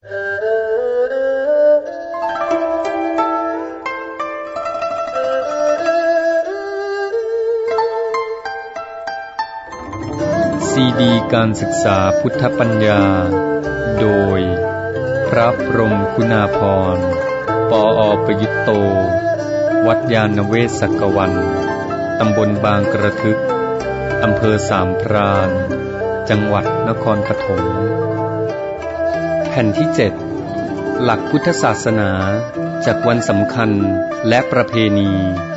ซีดีการศึกษาพุทธปัญญาโดยพระพรหมคุณาภรณ์ปอ.ประยุตโตวัดยานเวศกวันตำบลบางกระทึกอำเภอสามพรานจังหวัดนครปฐมแผ่นที่7หลักพุทธศาสนาจากวันสำคัญและประเพณี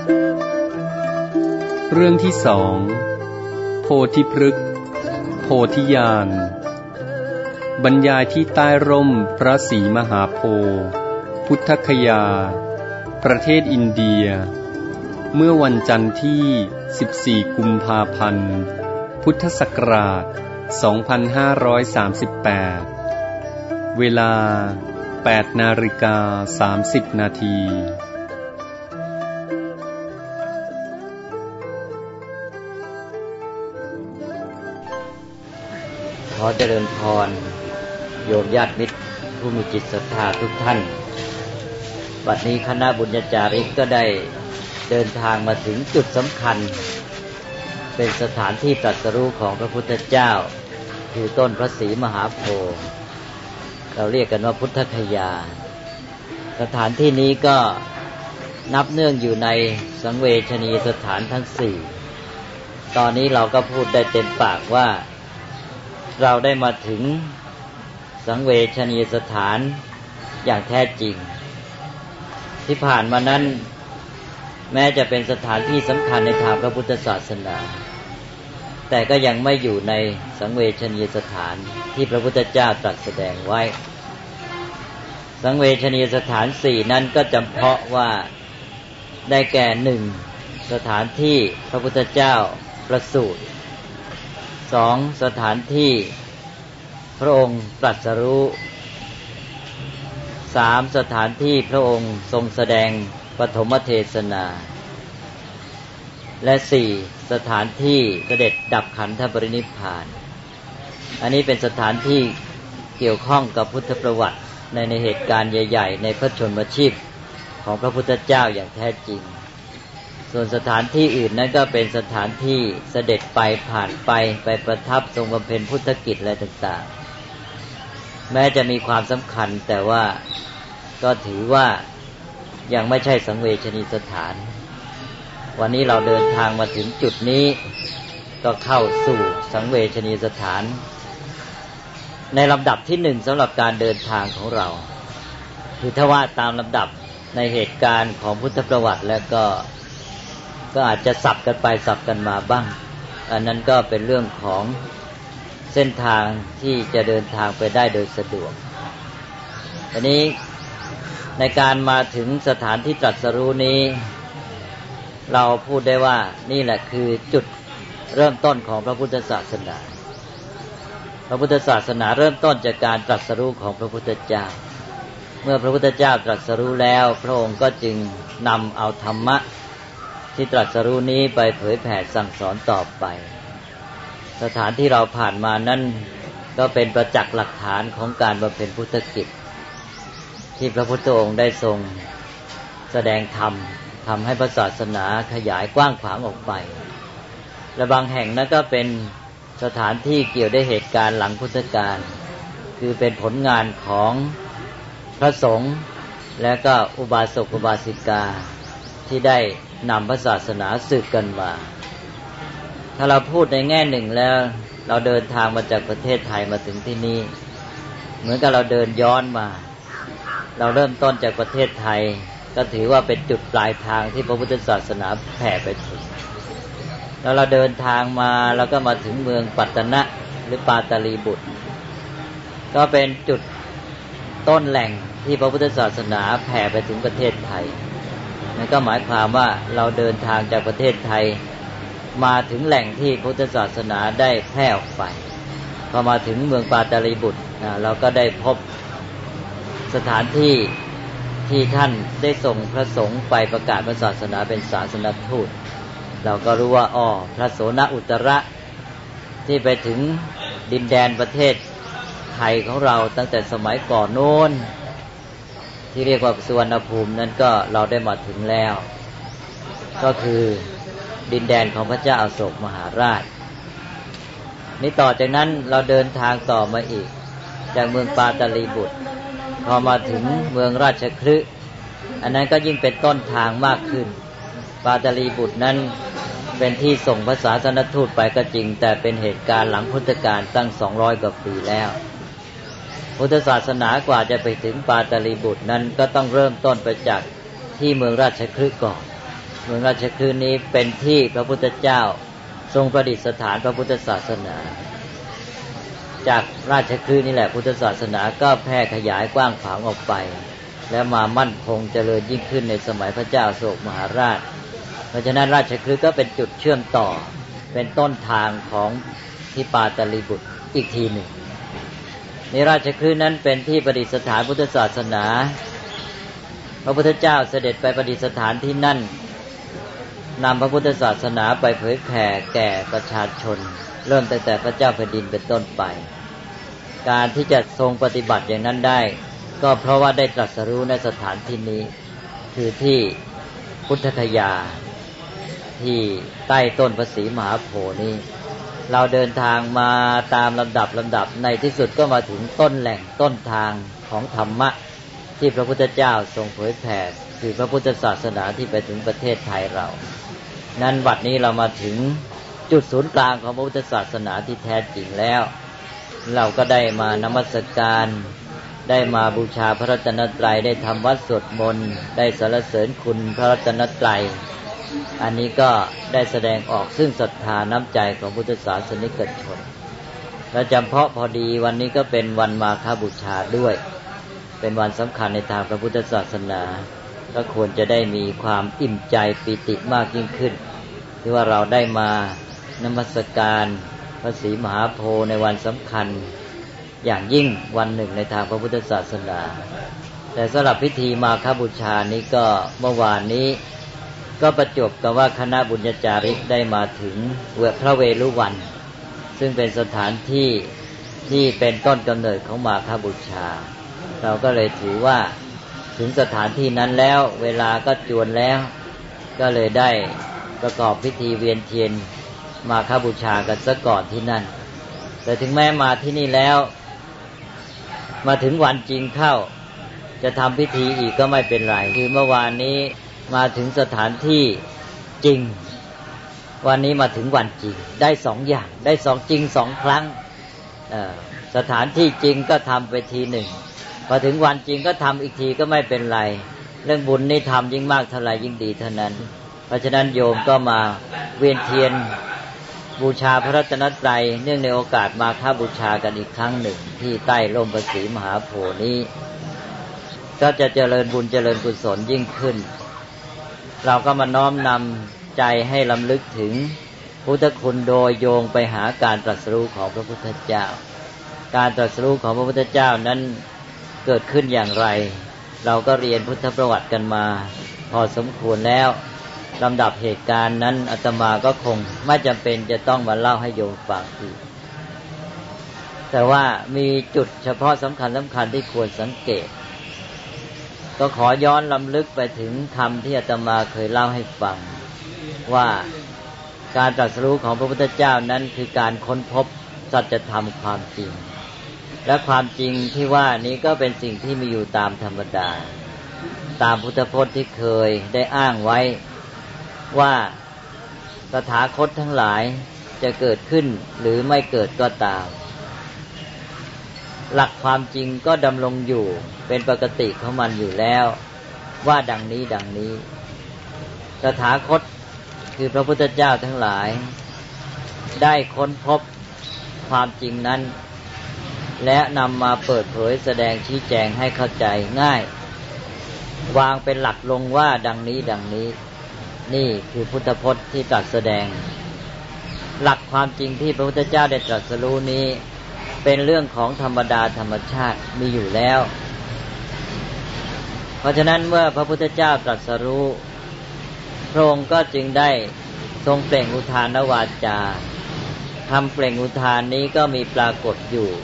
เรื่องที่2โพธิพฤกษ์โพธิญาณบรรยายที่ใต้ร่มพระศรีมหาโพธิ์พุทธคยาประเทศอินเดียเมื่อวันจันทร์ที่14กุมภาพันธ์พุทธศักราช2538เวลา 8:30 น. ขอเจริญพรโยมญาติมิตรผู้มีจิตศรัทธาทุกท่านบัดนี้คณะบุญญาจาริกก็ได้เดินทางมาถึงจุดสำคัญเป็นสถานที่ตรัสรู้ของพระพุทธเจ้าคือต้นพระศรีมหาโพธิ์เราเรียกกันว่าพุทธคยาสถานที่นี้ก็นับเนื่องอยู่ในสังเวชนียสถานทั้ง4ตอนนี้เราก็พูดได้เต็มปากว่าเราได้มาถึงสังเวชนียสถานอย่างแท้จริงที่ผ่านมานั้นแม้จะเป็นสถานที่สำคัญในทางพระพุทธศาสนาแต่ก็ยังไม่อยู่ในสังเวชนียสถานที่พระพุทธเจ้าตรัสแสดงไว้สังเวชนียสถาน4นั้นก็จำเพาะว่าได้แก่1สถานที่พระพุทธเจ้าประสูติ2สถานที่พระองค์ตรัสรู้3สถานที่พระองค์ทรงแสดงปฐมเทศนาและ4สถานที่เสด็จดับขันธปรินิพพานอันนี้เป็นสถานที่เกี่ยวข้องกับพุทธประวัติในเหตุการณ์ใหญ่ๆในพระชนมชีพของพระพุทธเจ้าอย่างแท้จริงส่วนสถานที่อื่นนั้นก็เป็นสถานที่เสด็จไปผ่านไปประทับทรงบำเพ็ญพุทธกิจอะไรต่างๆแม้จะมีความสำคัญแต่ว่าก็ถือว่ายังไม่ใช่สังเวชนียสถานวันนี้เราเดินทางมาถึงจุดนี้ก็เข้าสู่สังเวชนียสถานในลำดับที่1สำหรับการเดินทางของเราคือถ้าว่าตามลำดับในเหตุการณ์ของพุทธประวัติแล้วก็อาจจะสับกันไปสับกันมาบ้างอันนั้นก็เป็นเรื่องของเส้นทางที่จะเดินทางไปได้โดยสะดวกอันนี้ในการมาถึงสถานที่ตรัสรู้นี้เราพูดได้ว่านี่แหละคือจุดเริ่มต้นของพระพุทธศาสนาพระพุทธศาสนาเริ่มต้นจากการตรัสรู้ของพระพุทธเจ้าเมื่อพระพุทธเจ้าตรัสรู้แล้วพระองค์ก็จึงนำเอาธรรมะที่ตรัสรู้นี้ไปเผยแผ่สั่งสอนต่อไปสถานที่เราผ่านมานั้นก็เป็นประจักษ์หลักฐานของการบำเพ็ญพุทธกิจที่พระพุทธองค์ได้ทรงแสดงธรรมทำให้พระศาสนาขยายกว้างขวางออกไปและบางแห่งนั้นก็เป็นสถานที่เกี่ยวด้วยเหตุการณ์หลังพุทธกาลคือเป็นผลงานของพระสงฆ์และก็อุบาสกอุบาสิกาที่ได้นำพระศาสนาสืบกันมาถ้าเราพูดในแง่หนึ่งแล้วเราเดินทางมาจากประเทศไทยมาถึงที่นี่เหมือนกับเราเดินย้อนมาเราเริ่มต้นจากประเทศไทยก็ถือว่าเป็นจุดปลายทางที่พระพุทธศาสนาแผ่ไปถึงแล้วเราเดินทางมาแล้วก็มาถึงเมืองปัตตนะหรือปาตาลีบุตรก็เป็นจุดต้นแหล่งที่พระพุทธศาสนาแผ่ไปถึงประเทศไทยนั่นก็หมายความว่าเราเดินทางจากประเทศไทยมาถึงแหล่งที่พุทธศาสนาได้แพร่ออกไปพอมาถึงเมืองปาตาลีบุตรเราก็ได้พบสถานที่ที่ท่านได้ส่งพระสงฆ์ไปประกาศพระศาสนาเป็นศาสนทูตเราก็รู้ว่าพระโสนอุตระที่ไปถึงดินแดนประเทศไทยของเราตั้งแต่สมัยก่อนโน้นที่เรียกว่าสุวรรณภูมินั้นก็เราได้มาถึงแล้วก็คือดินแดนของพระเจ้าอโศกมหาราชนี่ต่อจากนั้นเราเดินทางต่อมาอีกจากเมืองปาตลีบุตรพอมาถึงเมืองราชคฤห์อันนั้นก็ยิ่งเป็นต้นทางมากขึ้นปาตลีบุตรนั้นเป็นที่ส่งพระศาสนทูตไปก็จริงแต่เป็นเหตุการณ์หลังพุทธกาลตั้ง200 กว่าปีแล้วพุทธศาสนากว่าจะไปถึงปาตลีบุตรนั้นก็ต้องเริ่มต้นไปจากที่เมืองราชคฤห์ก่อนเมืองราชคฤห์นี้เป็นที่พระพุทธเจ้าทรงประดิษฐานพระพุทธศาสนาจากราชคฤห์นี่แหละพุทธศาสนาก็แพร่ขยายกว้างขวางออกไปและมามั่นคงเจริญยิ่งขึ้นในสมัยพระเจ้าอโศกมหาราชเพราะฉะนั้นราชคฤห์ก็เป็นจุดเชื่อมต่อเป็นต้นทางของที่ปาตลีบุตรอีกทีหนึ่งในราชคฤห์นั้นเป็นที่ประดิษฐานพุทธศาสนาพระพุทธเจ้าเสด็จไปประดิษฐานที่นั่นนำพระพุทธศาสนาไปเผยแผ่แก่ประชาชนเริ่มตั้งแต่พระเจ้าแผ่นดินเป็นต้นไปการที่จะทรงปฏิบัติอย่างนั้นได้ก็เพราะว่าได้ตรัสรู้ในสถานที่นี้คือที่พุทธคยาที่ใต้ต้นพระศรีมหาโพธิ์นี้เราเดินทางมาตามลำดับในที่สุดก็มาถึงต้นแหล่งต้นทางของธรรมะที่พระพุทธเจ้าทรงเผยแผ่คือพระพุทธศาสนาที่ไปถึงประเทศไทยเรานั้นบัดนี้เรามาถึงจุดศูนย์กลางของพระพุทธศาสนาที่แท้จริงแล้วเราก็ได้มานมัสการได้มาบูชาพระรัตนตรัยได้ทำวัดสวดมนต์ได้สรรเสริญคุณพระรัตนตรัยอันนี้ก็ได้แสดงออกซึ่งศรัทธาน้ำใจของพุทธศาสนิกชนและจำเพาะพอดีวันนี้ก็เป็นวันมาฆบูชาด้วยเป็นวันสำคัญในทางพระพุทธศาสนาก็ควรจะได้มีความอิ่มใจปิติมากยิ่งขึ้นที่ว่าเราได้มานมัสการพระศรีมหาโพธิ์ในวันสำคัญอย่างยิ่งวันหนึ่งในทางพระพุทธศาสนาแต่สำหรับพิธีมาฆบูชานี้ก็เมื่อวานนี้ก็ประจวบกับว่าคณะบุญญาจาริกได้มาถึงพระเวฬุวันซึ่งเป็นสถานที่ที่เป็นต้นกำเนิดของมาฆบูชาเราก็เลยถือว่าถึงสถานที่นั้นแล้วเวลาก็จวนแล้วก็เลยได้ประกอบพิธีเวียนเทียนมาฆบูชากันซะก่อนที่นั่นแต่ถึงแม้มาที่นี่แล้วมาถึงวันจริงเข้าจะทำพิธีอีกก็ไม่เป็นไรคือเมื่อวานนี้มาถึงสถานที่จริงวันนี้มาถึงวันจริงได้2 อย่างได้2จริง2 ครั้งสถานที่จริงก็ทำไปทีหนึ่งพอถึงวันจริงก็ทำอีกทีก็ไม่เป็นไรเรื่องบุญนี่ทำยิ่งมากเท่าไหร่ยิ่งดีเท่านั้นเพราะฉะนั้นโยมก็มาเวียนเทียนบูชาพระรัตนตรัยเนื่องในโอกาสมาฆบูชากันอีกครั้งหนึ่งที่ใต้ร่มพระศรีมหาโพธิ์นี้ก็จะเจริญบุญเจริญกุศลยิ่งขึ้นเราก็มาน้อมนำใจให้ลำลึกถึงพุทธคุณโดยโยงไปหาการตรัสรู้ของพระพุทธเจ้าการตรัสรู้ของพระพุทธเจ้านั้นเกิดขึ้นอย่างไรเราก็เรียนพุทธประวัติกันมาพอสมควรแล้วลำดับเหตุการณ์นั้นอาตมาก็คงไม่จำเป็นจะต้องมาเล่าให้โยมฟังอีกแต่ว่ามีจุดเฉพาะสำคัญที่ควรสังเกตก็ขอย้อนลำลึกไปถึงคำที่อาตมาเคยเล่าให้ฟังว่าการตรัสรู้ของพระพุทธเจ้านั้นคือการค้นพบสัจธรรมความจริงและความจริงที่ว่านี้ก็เป็นสิ่งที่มีอยู่ตามธรรมดาตามพุทธพจน์ที่เคยได้อ้างไว้ว่าตถาคตทั้งหลายจะเกิดขึ้นหรือไม่เกิดก็ตามหลักความจริงก็ดำรงอยู่เป็นปกติของมันอยู่แล้วว่าดังนี้ตถาคตคือพระพุทธเจ้าทั้งหลายได้ค้นพบความจริงนั้นและนำมาเปิดเผยแสดงชี้แจงให้เข้าใจง่ายวางเป็นหลักลงว่าดังนี้นี่คือพุทธพจน์ที่ตรัสแสดงหลักความจริงที่พระพุทธเจ้าได้ตรัสรู้นี้เป็นเรื่องของธรรมดาธรรมชาติมีอยู่แล้วเพราะฉะนั้นเมื่อพระพุทธเจ้าตรัสรู้พระองค์ก็จึงได้ทรงเปล่งอุทานวาจาคำเปล่งอุทานนี้ก็มีปรากฏอยู่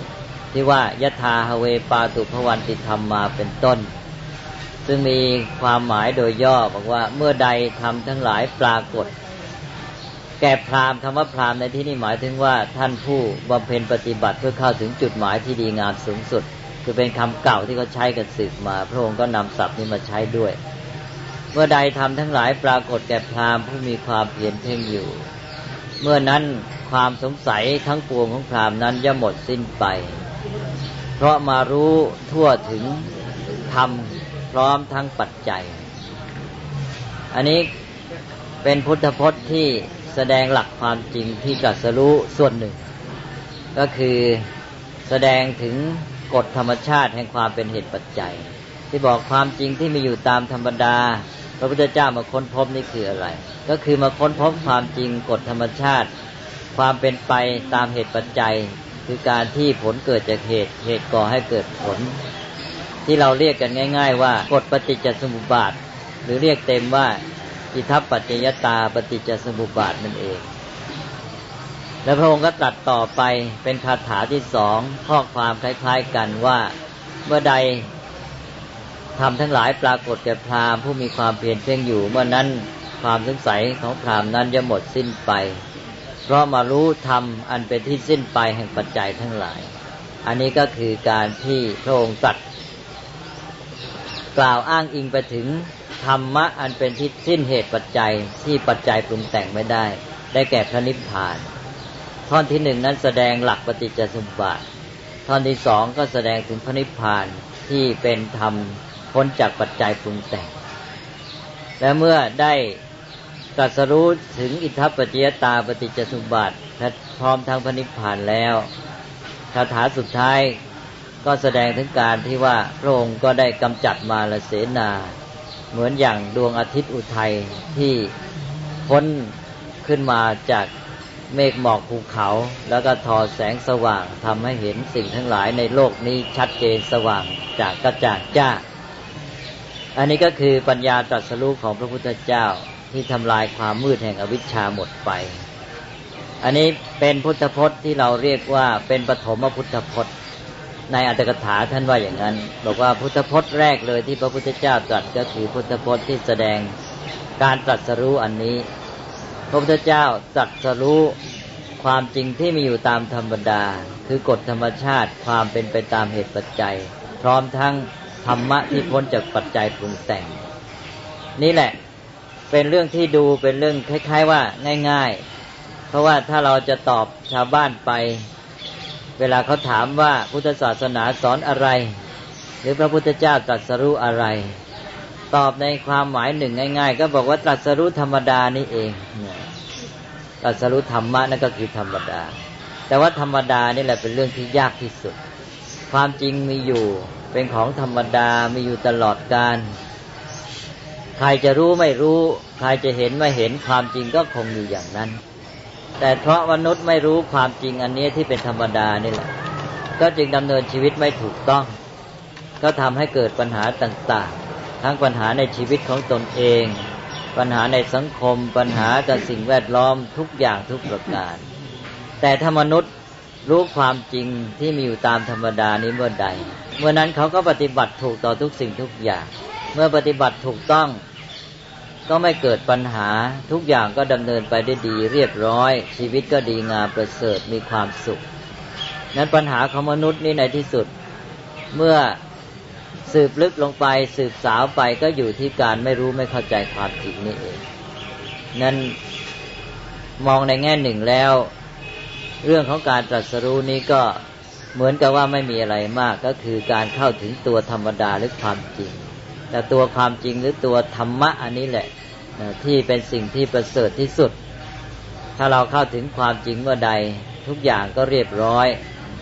ที่ว่ายถาหเวปาตุภวันติธรรมมาเป็นต้นซึ่งมีความหมายโดยย่อบอกว่าเมื่อใดธรรมทั้งหลายปรากฏแก่พราหมณ์คำว่าพราหมณ์ในที่นี้หมายถึงว่าท่านผู้บำเพ็ญปฏิบัติเพื่อเข้าถึงจุดหมายที่ดีงามสูงสุดคือเป็นคำเก่าที่เขาใช้กันสืบมาพระองค์ก็นำศัพท์นี้มาใช้ด้วยเมื่อใดธรรมทั้งหลายปรากฏแก่พราหมณ์ผู้มีความเพียรเพ่งอยู่เมื่อนั้นความสงสัยทั้งปวงของพราหมณ์นั้นย่อมหมดสิ้นไปเพราะมารู้ทั่วถึงธรรมพร้อมทั้งปัจจัยอันนี้เป็นพุทธพจน์ที่แสดงหลักความจริงที่ตรัสรู้ส่วนหนึ่งก็คือแสดงถึงกฎธรรมชาติแห่งความเป็นเหตุปัจจัยที่บอกความจริงที่มีอยู่ตามธรรมดาพระพุทธเจ้ามาค้นพบนี่คืออะไรก็คือมาค้นพบความจริงกฎธรรมชาติความเป็นไปตามเหตุปัจจัยคือการที่ผลเกิดจากเหตุก่อให้เกิดผลที่เราเรียกกันง่ายๆว่ากฎปฏิจจสมุปบาทหรือเรียกเต็มว่าอิทัปปัจจยตาปฏิจจสมุปบาทนั่นเองแล้วพระองค์ก็ตรัสต่อไปเป็นคาถาที่สองข้อความคล้ายๆกันว่าเมื่อใดธรรมทั้งหลายปรากฏแก่พราหมณ์ผู้มีความเพียรเพ่งอยู่เมื่อนั้นความสงสัยของพราหมณ์นั้นจะหมดสิ้นไปเพราะมารู้ธรรมอันเป็นที่สิ้นไปแห่งปัจจัยทั้งหลายอันนี้ก็คือการที่พระองค์ตรัสกล่าวอ้างอิงไปถึงธรรมะอันเป็นที่สิ้นเหตุปัจจัยที่ปัจจัยปรุงแต่งไม่ได้แก่พระนิพพานท่อนที่หนึ่งนั้นแสดงหลักปฏิจจสมุปบาทท่อนที่สองก็แสดงถึงพระนิพพานที่เป็นธรรมพ้นจากปัจจัยปรุงแต่งและเมื่อได้ตรัสรู้ถึงอิทัปปัจจยตาปฏิจจสมุปบาทพร้อมทั้งพระนิพพานแล้วคาถาสุดท้ายก็แสดงถึงการที่ว่าพระองค์ก็ได้กำจัดมาลเสนาเหมือนอย่างดวงอาทิตย์อุทัยที่พ้นขึ้นมาจากเมฆหมอกภูเขาแล้วก็ทอแสงสว่างทำให้เห็นสิ่งทั้งหลายในโลกนี้ชัดเจนสว่างจากกระจ่างจ้าอันนี้ก็คือปัญญาตรัสรู้ของพระพุทธเจ้าที่ทำลายความมืดแห่งอวิชชาหมดไปอันนี้เป็นพุทธพจน์ที่เราเรียกว่าเป็นปฐมพุทธพจน์ในอรรถกถาท่านว่าอย่างนั้นบอกว่าพุทธพจน์แรกเลยที่พระพุทธเจ้าตรัสก็คือพุทธพจน์ที่แสดงการตรัสรู้อันนี้พระพุทธเจ้าตรัสรู้ความจริงที่มีอยู่ตามธรรมดาคือกฎธรรมชาติความเป็นไปตามเหตุปัจจัยพร้อมทั้งธรรมะที่พ้นจากปัจจัยปรุงแต่งนี่แหละเป็นเรื่องที่ดูเป็นเรื่องคล้ายๆว่าง่ายๆเพราะว่าถ้าเราจะตอบชาวบ้านไปเวลาเขาถามว่าพุทธศาสนาสอนอะไรหรือพระพุทธเจ้าตรัสรู้อะไรตอบในความหมายหนึ่งง่ายๆก็บอกว่าตรัสรู้ธรรมดานี่เองตรัสรู้ธรรมะนั่นก็คือธรรมดาแต่ว่าธรรมดานี่แหละเป็นเรื่องที่ยากที่สุดความจริงมีอยู่เป็นของธรรมดามีอยู่ตลอดกาลใครจะรู้ไม่รู้ใครจะเห็นไม่เห็นความจริงก็คงอยู่อย่างนั้นแต่เพราะมนุษย์ไม่รู้ความจริงอันนี้ที่เป็นธรรมดานี่แหละก็จึงดำเนินชีวิตไม่ถูกต้องก็ทำให้เกิดปัญหาต่างๆทั้งปัญหาในชีวิตของตนเองปัญหาในสังคมปัญหากับสิ่งแวดล้อมทุกอย่างทุกประการแต่ถ้ามนุษย์รู้ความจริงที่มีอยู่ตามธรรมดานี้เมื่อใดเมื่อนั้นเขาก็ปฏิบัติถูกต่อทุกสิ่งทุกอย่างเมื่อปฏิบัติถูกต้องก็ไม่เกิดปัญหาทุกอย่างก็ดำเนินไปได้ดีเรียบร้อยชีวิตก็ดีงามประเสริฐมีความสุขนั้นปัญหาของมนุษย์นี่ในที่สุดเมื่อสืบลึกลงไปสืบสาวไปก็อยู่ที่การไม่รู้ไม่เข้าใจความจริงนี่เองนั้นมองในแง่หนึ่งแล้วเรื่องของการตรัสรู้นี้ก็เหมือนกับว่าไม่มีอะไรมากก็คือการเข้าถึงตัวธรรมดาหรือความจริงแต่ตัวความจริงหรือตัวธรรมะอันนี้แหละที่เป็นสิ่งที่ประเสริฐที่สุดถ้าเราเข้าถึงความจริงเมื่อใดทุกอย่างก็เรียบร้อย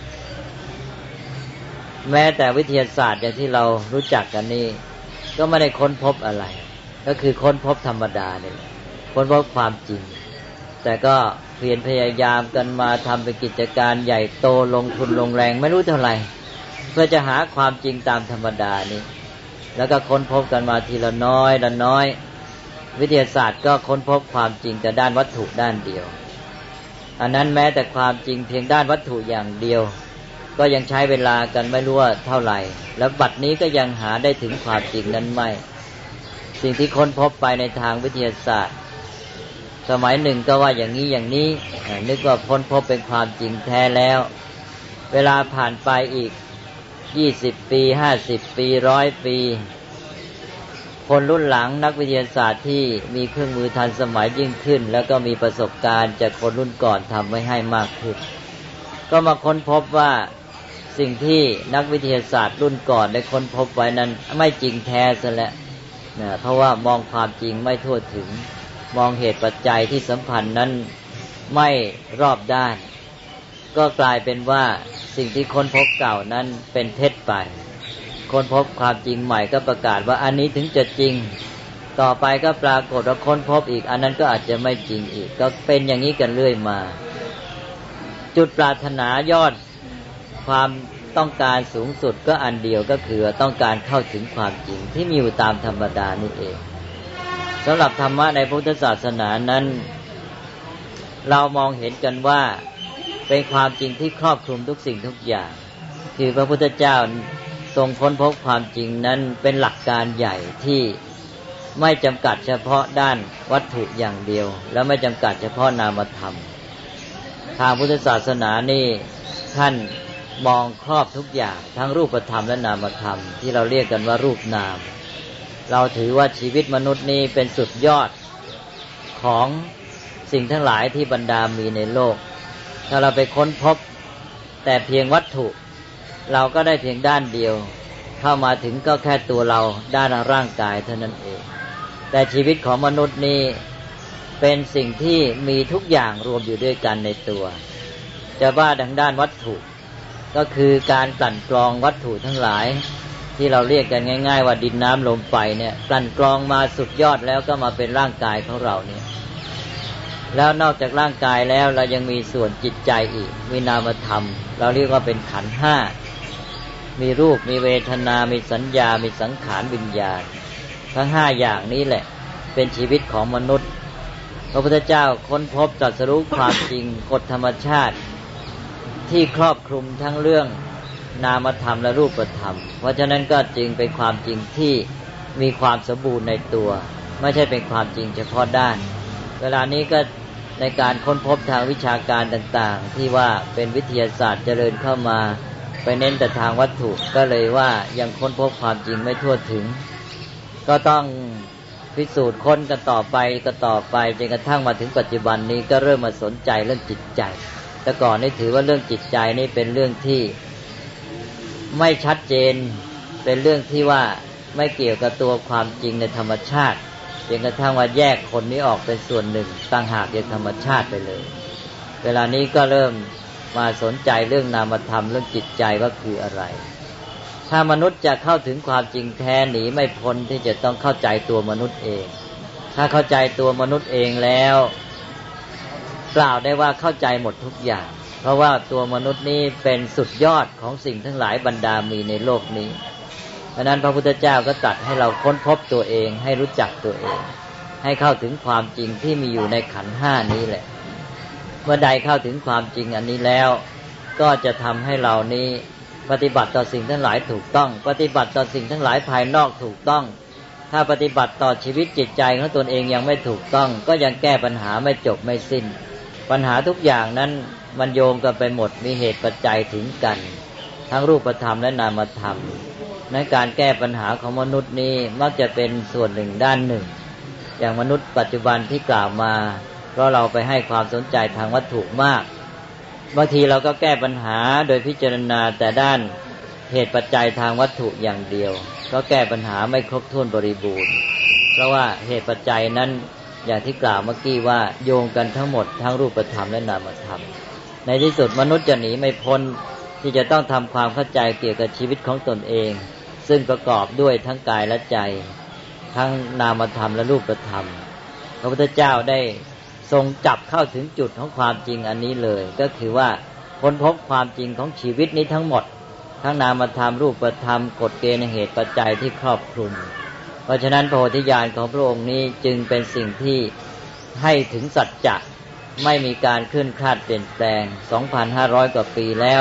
แม้แต่วิทยาศาสตร์อย่างที่เรารู้จักกันนี่ก็ไม่ได้ค้นพบอะไรก็คือค้นพบธรรมดาเนี่ยค้นพบความจริงแต่ก็เพียรพยายามกันมาทำเป็นกิจการใหญ่โตลงทุนลงแรงไม่รู้เท่าไหร่เพื่อจะหาความจริงตามธรรมดานี้แล้วก็ค้นพบกันมาทีละน้อยละน้อยวิทยาศาสตร์ก็ค้นพบความจริงแต่ด้านวัตถุด้านเดียวอันนั้นแม้แต่ความจริงเพียงด้านวัตถุอย่างเดียวก็ยังใช้เวลากันไม่รู้ว่าเท่าไหร่แล้วบัดนี้ก็ยังหาได้ถึงความจริงนั้นไม่สิ่งที่ค้นพบไปในทางวิทยาศาสตร์สมัยหนึ่งก็ว่าอย่างนี้อย่างนี้นึกว่าค้นพบเป็นความจริงแท้แล้วเวลาผ่านไปอีก20 ปี50 ปี100 ปีคนรุ่นหลังนักวิทยาศาสตร์ที่มีเครื่องมือทันสมัยยิ่งขึ้นแล้วก็มีประสบการณ์จากคนรุ่นก่อนทำไว้ให้มากขึ้นก็มาค้นพบว่าสิ่งที่นักวิทยาศาสตร์รุ่นก่อนได้ค้นพบไว้นั้นไม่จริงแท้ซะแล้วเพราะว่ามองความจริงไม่ทั่วถึงมองเหตุปัจจัยที่สัมพันธ์นั้นไม่รอบด้านก็กลายเป็นว่าสิ่งที่ค้นพบเก่านั้นเป็นเท็จไปค้นพบความจริงใหม่ก็ประกาศว่าอันนี้ถึงจะจริงต่อไปก็ปรากฏว่าค้นพบอีกอันนั้นก็อาจจะไม่จริงอีกก็เป็นอย่างนี้กันเรื่อยมาจุดปรารถนายอดความต้องการสูงสุดก็อันเดียวก็คือต้องการเข้าถึงความจริงที่มีอยู่ตามธรรมดานี่เองสำหรับธรรมะในพุทธศาสนานั้นเรามองเห็นกันว่าเป็นความจริงที่ครอบคลุมทุกสิ่งทุกอย่างคือพระพุทธเจ้าทรงค้นพบความจริงนั้นเป็นหลักการใหญ่ที่ไม่จำกัดเฉพาะด้านวัตถุอย่างเดียวและไม่จำกัดเฉพาะนามธรรมทางพุทธศาสนานี่ท่านมองครอบทุกอย่างทั้งรูปธรรมและนามธรรมที่เราเรียกกันว่ารูปนามเราถือว่าชีวิตมนุษย์นี้เป็นสุดยอดของสิ่งทั้งหลายที่บรรดามีในโลกถ้าเราไปค้นพบแต่เพียงวัตถุเราก็ได้เพียงด้านเดียวเข้ามาถึงก็แค่ตัวเราด้านร่างกายเท่านั้นเองแต่ชีวิตของมนุษย์นี้เป็นสิ่งที่มีทุกอย่างรวมอยู่ด้วยกันในตัวจะว่าทางด้านวัตถุก็คือการกลั่นกรองวัตถุทั้งหลายที่เราเรียกกันง่ายๆว่าดินน้ำลมไฟเนี่ยกลั่นกรองมาสุดยอดแล้วก็มาเป็นร่างกายของเราเนี่ยแล้วนอกจากร่างกายแล้วเรายังมีส่วนจิตใจอีกมีนามธรรมเราเรียกว่าเป็นขันธ์ห้ามีรูปมีเวทนามีสัญญามีสังขารวิญญาณทั้ง5อย่างนี้แหละเป็นชีวิตของมนุษย์พระพุทธเจ้าค้นพบตรัสรู้ความจริงกฎธรรมชาติที่ครอบคลุมทั้งเรื่องนามธรรมและรูปธรรมเพราะฉะนั้นก็จึงเป็นความจริงที่มีความสมบูรณ์ในตัวไม่ใช่เป็นความจริงเฉพาะด้านเวลานี้ก็ในการค้นพบทางวิชาการต่างๆที่ว่าเป็นวิทยาศาสตร์เจริญเข้ามาไปเน้นแต่ทางวัตถุก็เลยว่ายังค้นพบความจริงไม่ทั่วถึงก็ต้องพิสูจน์ค้นกันต่อไปจนกระทั่งมาถึงปัจจุบันนี้ก็เริ่มมาสนใจเรื่องจิตใจแต่ก่อนนี่ถือว่าเรื่องจิตใจนี่เป็นเรื่องที่ไม่ชัดเจนเป็นเรื่องที่ว่าไม่เกี่ยวกับตัวความจริงในธรรมชาติจนกระทั่งว่าแยกคนนี้ออกเป็นส่วนหนึ่งต่างหากจากธรรมชาติไปเลยเวลานี้ก็เริ่มมาสนใจเรื่องนามธรรมเรื่องจิตใจว่าคืออะไรถ้ามนุษย์จะเข้าถึงความจริงแท้หนีไม่พ้นที่จะต้องเข้าใจตัวมนุษย์เองถ้าเข้าใจตัวมนุษย์เองแล้วกล่าวได้ว่าเข้าใจหมดทุกอย่างเพราะว่าตัวมนุษย์นี้เป็นสุดยอดของสิ่งทั้งหลายบรรดามีในโลกนี้เพราะนั้นพระพุทธเจ้าก็ตรัสให้เราค้นพบตัวเองให้รู้จักตัวเองให้เข้าถึงความจริงที่มีอยู่ในขันธ์ห้านี้แหละเมื่อใดเข้าถึงความจริงอันนี้แล้วก็จะทำให้เรานี้ปฏิบัติต่อสิ่งทั้งหลายถูกต้องปฏิบัติต่อสิ่งทั้งหลายภายนอกถูกต้องถ้าปฏิบัติต่อชีวิตจิตใจของตนเองยังไม่ถูกต้องก็ยังแก้ปัญหาไม่จบไม่สิ้นปัญหาทุกอย่างนั้นมันโยงกันไปหมดมีเหตุปัจจัยถึงกันทั้งรูปธรรมและนามธรรมในการแก้ปัญหาของมนุษย์นี้มักจะเป็นส่วนหนึ่งด้านหนึ่งอย่างมนุษย์ปัจจุบันที่กล่าวมาเพราะเราไปให้ความสนใจทางวัตถุมากบางทีเราก็แก้ปัญหาโดยพิจารณาแต่ด้านเหตุปัจจัยทางวัตถุอย่างเดียวก็แก้ปัญหาไม่ครบถ้วนบริบูรณ์เพราะว่าเหตุปัจจัยนั้นอย่างที่กล่าวเมื่อกี้ว่าโยงกันทั้งหมดทั้งรูปธรรมและนามธรรมในที่สุดมนุษย์จะหนีไม่พ้นที่จะต้องทำความเข้าใจเกี่ยวกับชีวิตของตนเองซึ่งประกอบด้วยทั้งกายและใจทั้งนามธรรมและรูปธรรมพระพุทธเจ้าได้ทรงจับเข้าถึงจุดของความจริงอันนี้เลยก็คือว่าค้นพบความจริงของชีวิตนี้ทั้งหมดทั้งนามธรรมรูปธรรมกฎเกณฑ์เหตุปัจจัยที่ครอบคลุมเพราะฉะนั้นโพธิญาณของพระองค์นี้จึงเป็นสิ่งที่ให้ถึงสัจจะไม่มีการเคลื่อนคลาดเปลี่ยนแปลง 2,500 กว่าปีแล้ว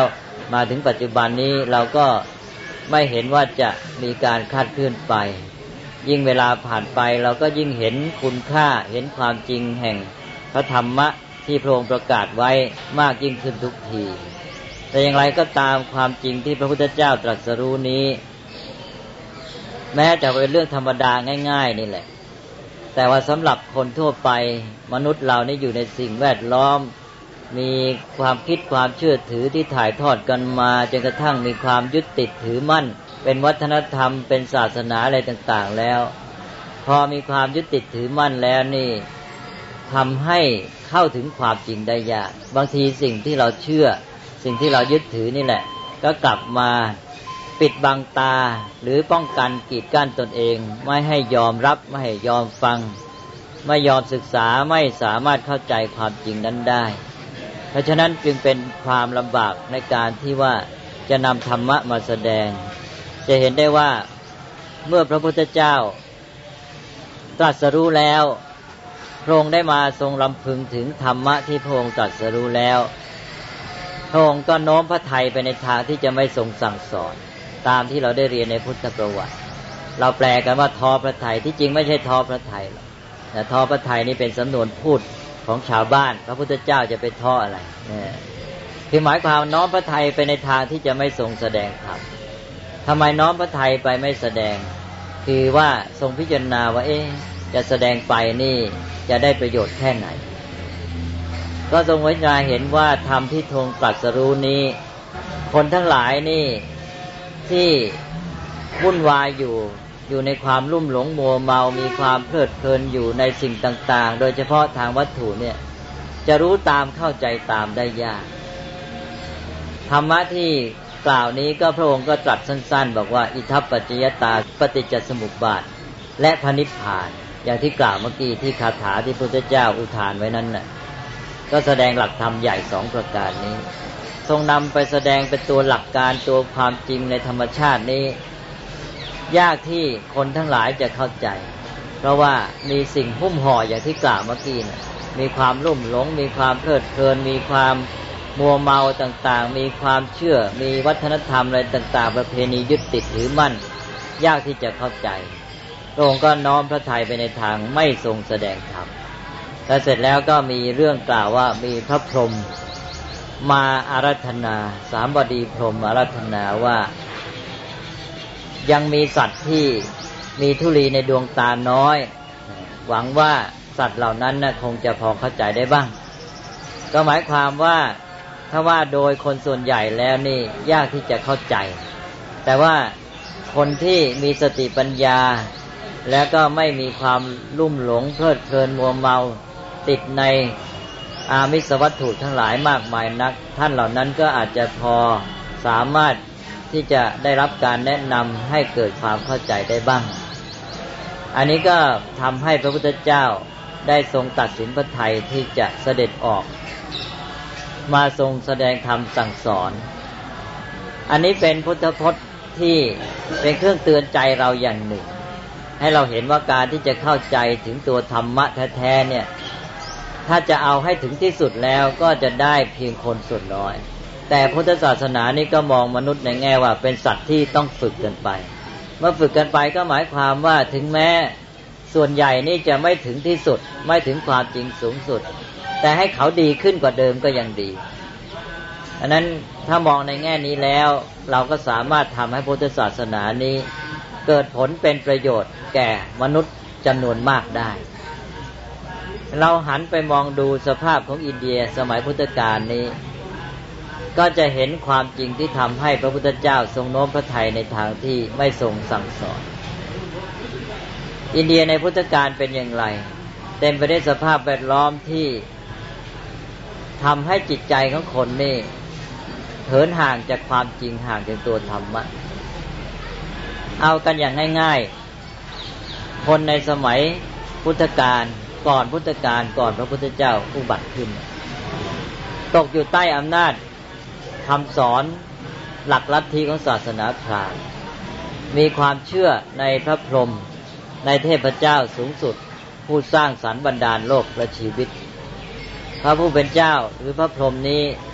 มาถึงปัจจุบันนี้เราก็ไม่เห็นว่าจะมีการคลาดเคลื่อนไปยิ่งเวลาผ่านไปเราก็ยิ่งเห็นคุณค่าเห็นความจริงแห่งพระธรรมะที่พระองค์ประกาศไว้มากยิ่งขึ้นทุกทีแต่อย่างไรก็ตามความจริงที่พระพุทธเจ้าตรัสรู้นี้แม้จะเป็นเรื่องธรรมดาง่ายๆนี่แหละแต่ว่าสำหรับคนทั่วไปมนุษย์เรานี่อยู่ในสิ่งแวดล้อมมีความคิดความเชื่อถือที่ถ่ายทอดกันมาจนกระทั่งมีความยึดติดถือมั่นเป็นวัฒนธรรมเป็นศาสนาอะไรต่างๆแล้วพอมีความยึดติดถือมั่นแล้วนี่ทำให้เข้าถึงความจริงได้ยากบางทีสิ่งที่เราเชื่อสิ่งที่เรายึดถือนี่แหละก็กลับมาปิดบังตาหรือป้องกันกีดกั้นตนเองไม่ให้ยอมรับไม่ให้ยอมฟังไม่ยอมศึกษาไม่สามารถเข้าใจความจริงนั้นได้เพราะฉะนั้นจึงเป็นความลำบากในการที่ว่าจะนำธรรมะมาแสดงจะเห็นได้ว่าเมื่อพระพุทธเจ้าตรัสรู้แล้วพระองค์ได้มาทรงรำพึงถึงธรรมะที่พระองค์ตรัสรู้แล้วพระองค์ก็โน้มพระทัยไปในทางที่จะไม่ทรงสั่งสอนตามที่เราได้เรียนในพุทธประวัติเราแปลกันว่าท้อพระทัยที่จริงไม่ใช่ท้อพระทัยหรอกแต่ท้อพระทัยนี่เป็นสำนวนพูดของชาวบ้านพระพุทธเจ้าจะไปท้ออะไรคือหมายความน้อมพระทัยไปในทางที่จะไม่ทรงแสดงธรรมทำไมน้อมพระทัยไปไม่แสดงคือว่าทรงพิจารณาว่าจะแสดงไปนี่จะได้ประโยชน์แค่ไหนก็ทรงพิจารณาเห็นว่าธรรมที่ทรงตรัสรู้นี้คนทั้งหลายนี่ที่วุ่นวายอยู่ในความลุ่มหลงมัวเมามีความเพลิดเพลินอยู่ในสิ่งต่างๆโดยเฉพาะทางวัตถุเนี่ยจะรู้ตามเข้าใจตามได้ยากธรรมะที่กล่าวนี้ก็พระองค์ก็ตรัสสั้นๆบอกว่าอิทัปปัจจยตาปฏิจจสมุปบาทและพระนิพพานอย่างที่กล่าวเมื่อกี้ที่คาถาที่พระพุทธเจ้าอุทานไว้นั้นน่ะก็แสดงหลักธรรมใหญ่2ประการนี้ทรงนำไปแสดงเป็นตัวหลักการตัวความจริงในธรรมชาตินี้ยากที่คนทั้งหลายจะเข้าใจเพราะว่ามีสิ่งหุ้มห่ออย่างที่กล่าวเมื่อกี้น่ะมีความลุ่มหลงมีความเพลิดเพลินมีความมัวเมาต่างๆมีความเชื่อมีวัฒนธรรมอะไรต่างๆประเพณียึดติดถือมั่นยากที่จะเข้าใจพระองค์ก็น้อมพระทัยไปในทางไม่ทรงแสดงธรรมและเสร็จแล้วก็มีเรื่องกล่าวว่ามีพระพรหมมาอาราธนาสามบดีพรหมอาราธนาว่ายังมีสัตว์ที่มีธุลีในดวงตาน้อยหวังว่าสัตว์เหล่านั้นคงจะพอเข้าใจได้บ้างก็หมายความว่าถ้าว่าโดยคนส่วนใหญ่แล้วนี่ยากที่จะเข้าใจแต่ว่าคนที่มีสติปัญญาแล้วก็ไม่มีความลุ่มหลงเพลิดเพลินมัวเมาติดในอามิสวัตถุทั้งหลายมากมายนักท่านเหล่านั้นก็อาจจะพอสามารถที่จะได้รับการแนะนำให้เกิดความเข้าใจได้บ้างอันนี้ก็ทำให้พระพุทธเจ้าได้ทรงตัดสินพระทัยที่จะเสด็จออกมาทรงแสดงธรรมสั่งสอนอันนี้เป็นพุทธพจน์ที่เป็นเครื่องเตือนใจเราอย่างหนึ่งให้เราเห็นว่าการที่จะเข้าใจถึงตัวธรรมะแท้ๆเนี่ยถ้าจะเอาให้ถึงที่สุดแล้วก็จะได้เพียงคนส่วนน้อยแต่พุทธศาสนานี่ก็มองมนุษย์ในแง่ว่าเป็นสัตว์ที่ต้องฝึกกันไปเมื่อฝึกกันไปก็หมายความว่าถึงแม้ส่วนใหญ่นี่จะไม่ถึงที่สุดไม่ถึงความจริงสูงสุดแต่ให้เขาดีขึ้นกว่าเดิมก็ยังดีอันนั้นถ้ามองในแง่นี้แล้วเราก็สามารถทำให้พุทธศาสนานี้เกิดผลเป็นประโยชน์แก่มนุษย์จำนวนมากได้เราหันไปมองดูสภาพของอินเดียสมัยพุทธกาลนี้ก็จะเห็นความจริงที่ทำให้พระพุทธเจ้าทรงโน้มพระทัยในทางที่ไม่ทรงสั่งสอนอินเดียในพุทธกาลเป็นอย่างไรเต็มไปด้วยสภาพแวดล้อมที่ทำให้จิตใจของคนนี่เหินห่างจากความจริงห่างจากตัวธรรมะเอากันอย่างง่ายๆคนในสมัยพุทธกาลก่อนพุทธกาลก่อนพระพุทธเจ้าอุบัติขึ้นตกอยู่ใต้อำนาจคำสอนหลักลัทธิของศาสนาพราหมณ์มีความเชื่อในพระพรหมในเทพเจ้าสูงสุดผู้สร้างสรรค์บันดาลโลกและชีวิตพระผู้เป็นเจ้าหรือพระพรหมนี้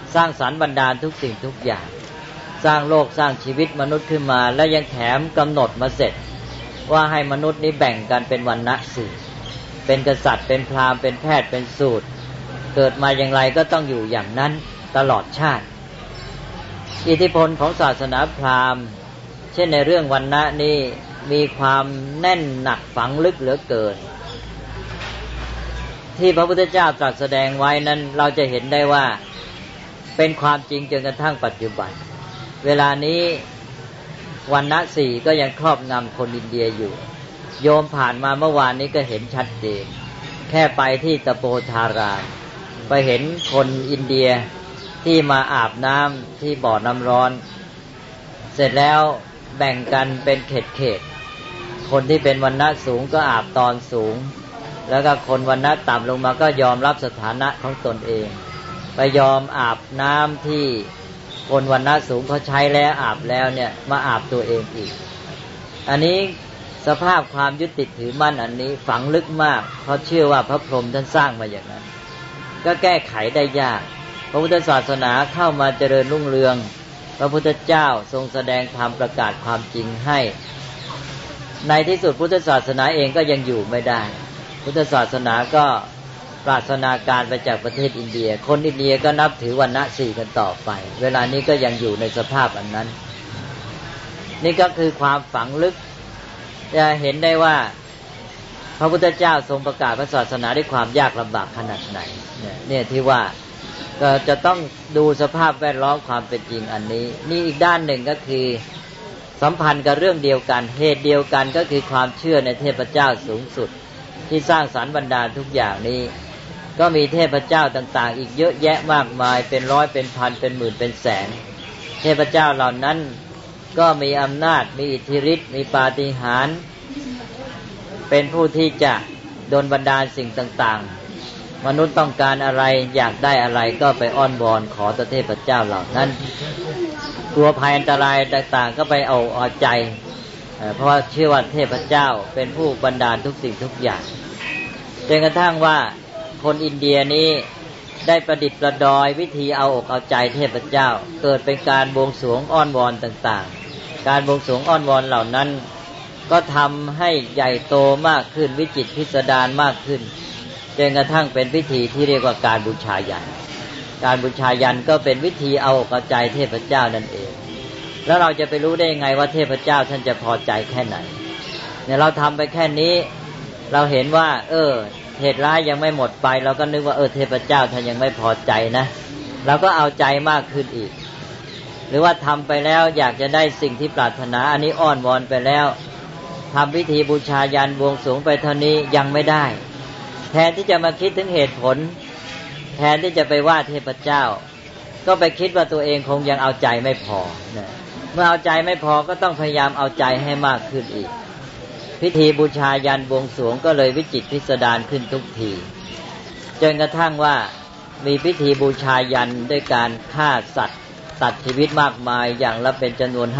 สร้างสรรค์บันดาลทุกสิ่งทุกอย่างสร้างโลกสร้างชีวิตมนุษย์ขึ้นมาแล้วยังแถมกำหนดมาเสร็จว่าให้มนุษย์นี้แบ่งกันเป็นวรรณะสี่เป็นกษัตริย์เป็นพราหมณ์เป็นแพทย์เป็นสูตรเกิดมาอย่างไรก็ต้องอยู่อย่างนั้นตลอดชาติอิทธิพลของศาสนาพราหมณ์เช่นในเรื่องวรรณะนี้มีความแน่นหนักฝังลึกเหลือเกินที่พระพุทธเจ้าตรัสแสดงไว้นั้นเราจะเห็นได้ว่าเป็นความจริงจนกระทั่งปัจจุบันเวลานี้วรรณะสี่ก็ยังครอบงำคนอินเดียอยู่โยมผ่านมาเมื่อวานนี้ก็เห็นชัดเจนแค่ไปที่ตะโปธารามไปเห็นคนอินเดียที่มาอาบน้ำที่บ่อน้ำร้อนเสร็จแล้วแบ่งกันเป็นเขตคนที่เป็นวรรณะสูงก็อาบตอนสูงแล้วก็คนวรรณะต่ำลงมาก็ยอมรับสถานะของตนเองไปยอมอาบน้ำที่คนวรรณะสูงเขาใช้แล้วอาบแล้วเนี่ยมาอาบตัวเองอีกอันนี้สภาพความยึดติดถือมั่นอันนี้ฝังลึกมากเพราะเชื่อว่าพระพรหมท่านสร้างมาอย่างนั้นก็แก้ไขได้ยากพระพุทธศาสนาเข้ามาเจริญรุ่งเรืองพระพุทธเจ้าทรงแสดงธรรมประกาศความจริงให้ในที่สุดพุทธศาสนาเองก็ยังอยู่ไม่ได้พุทธศาสนาก็ปราศนาการไปจากประเทศอินเดียคนอินเดียก็นับถือวรรณะสี่กันต่อไปเวลานี้ก็ยังอยู่ในสภาพอันนั้นนี่ก็คือความฝังลึกจะเห็นได้ว่าพระพุทธเจ้าทรงประกาศพระศาสนาด้วยความยากลำบากขนาดไหนเนี่ยที่ว่าก็จะต้องดูสภาพแวดล้อมความเป็นจริงอันนี้นี่อีกด้านหนึ่งก็คือสัมพันธ์กับเรื่องเดียวกันเหตุเดียวกันก็คือความเชื่อในเทพเจ้าสูงสุดที่สร้างสรรค์บรรดาทุกอย่างนี้ก็มีเทพเจ้าต่างๆอีกเยอะแยะมากมายเป็นร้อยเป็นพันเป็นหมื่นเป็นแสนเทพเจ้าเหล่านั้นก็มีอำนาจมีอิทธิฤทธิ์มีปาฏิหาริย์เป็นผู้ที่จะดลบันดาลสิ่งต่างๆมนุษย์ต้องการอะไรอยากได้อะไรก็ไปอ้อนวอนขอต่อเทพเจ้าเหล่านั้นกลัวภัยอันตรายต่างๆก็ไปเอาใจเพราะเชื่อว่าเทพเจ้าเป็นผู้บันดาลทุกสิ่งทุกอย่างจนกระทั่งว่าคนอินเดียนี้ได้ประดิษฐ์ประดอยวิธีเอาอกเอาใจเทพเจ้าเกิดเป็นการบวงสรวงอ้อนวอนต่างๆการบวงสรวงอ้อนวอนเหล่านั้นก็ทำให้ใหญ่โตมากขึ้นวิจิตรพิสดารมากขึ้นจนกระทั่งเป็นพิธีที่เรียกว่าการบูชายัญการบูชายัญก็เป็นวิธีเอาอกเอาใจเทพเจ้านั่นเองแล้วเราจะไปรู้ได้ยังไงว่าเทพเจ้าท่านจะพอใจแค่ไหนเนี่ยเราทำไปแค่นี้เราเห็นว่าเหตุร้ายยังไม่หมดไปเราก็นึกว่าเทพเจ้าท่านยังไม่พอใจนะเราก็เอาใจมากขึ้นอีกหรือว่าทำไปแล้วอยากจะได้สิ่งที่ปรารถนาอันนี้อ้อนวอนไปแล้วทำพิธีบูชายัญบวงสรวงไปเท่านี้ยังไม่ได้แทนที่จะมาคิดถึงเหตุผลแทนที่จะไปว่าเทพเจ้าก็ไปคิดว่าตัวเองคงยังเอาใจไม่พอนะเมื่อเอาใจไม่พอก็ต้องพยายามเอาใจให้มากขึ้นอีกพิธีบูชายัญบวงสรวงก็เลยวิจิตรพิสดารขึ้นทุกทีจนกระทั่งว่ามีพิธีบูชายัญด้วยการฆ่าสัตว์ตัดชีวิตมากมายอย่างละเป็นจำนวน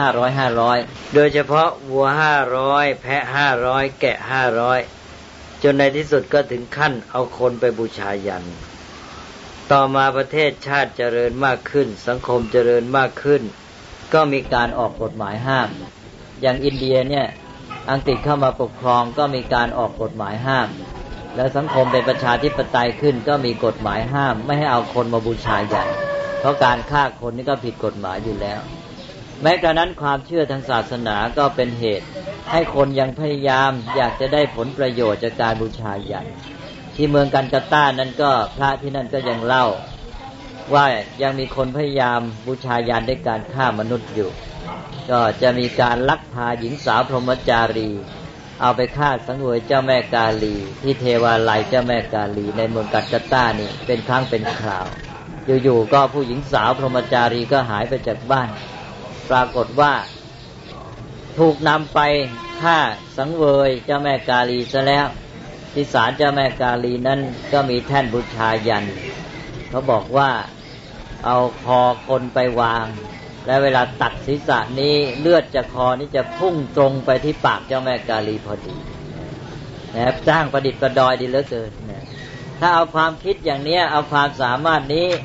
500โดยเฉพาะวัว500แพะ500แกะ500จนในที่สุดก็ถึงขั้นเอาคนไปบูชายัญต่อมาประเทศชาติเจริญมากขึ้นสังคมเจริญมากขึ้นก็มีการออกกฎหมายห้ามอย่างอินเดียเนี่ยอังกฤษเข้ามาปกครองก็มีการออกกฎหมายห้ามแล้วสังคมเป็นประชาธิปไตยขึ้นก็มีกฎหมายห้ามไม่ให้เอาคนมาบูชายัญเพราะการฆ่าคนนี่ก็ผิดกฎหมายอยู่แล้วแม้กระนั้นความเชื่อทางศาสนาก็เป็นเหตุให้คนยังพยายามอยากจะได้ผลประโยชน์จากการบูชายัญที่เมืองกัลกัตตานั้นก็พระที่นั่นก็ยังเล่าว่ายังมีคนพยายามบูชายัญด้วยการฆ่ามนุษย์อยู่ก็จะมีการลักพาหญิงสาวพรหมจารีเอาไปฆ่าสังเวยเจ้าแม่กาลีที่เทวาลัยเจ้าแม่กาลีในเมืองกัลกัตตานี่เป็นครั้งเป็นคราวอยู่ๆก็ผู้หญิงสาวพรหมจารีก็หายไปจากบ้านปรากฏว่าถูกนำไปฆ่าสังเวยเจ้าแม่กาลีซะแล้วที่ศาลเจ้าแม่กาลีนั้นก็มีแท่นบูชายัญเขาบอกว่าเอาคอคนไปวางและเวลาตัดศีรษะนี้เลือดจากคอนี้จะพุ่งตรงไปที่ปากเจ้าแม่กาลีพอดีนะครับสร้างประดิษฐ์ประดอยดีเหลือเกินนะถ้าเอาความคิดอย่างนี้เอาความสามารถนี้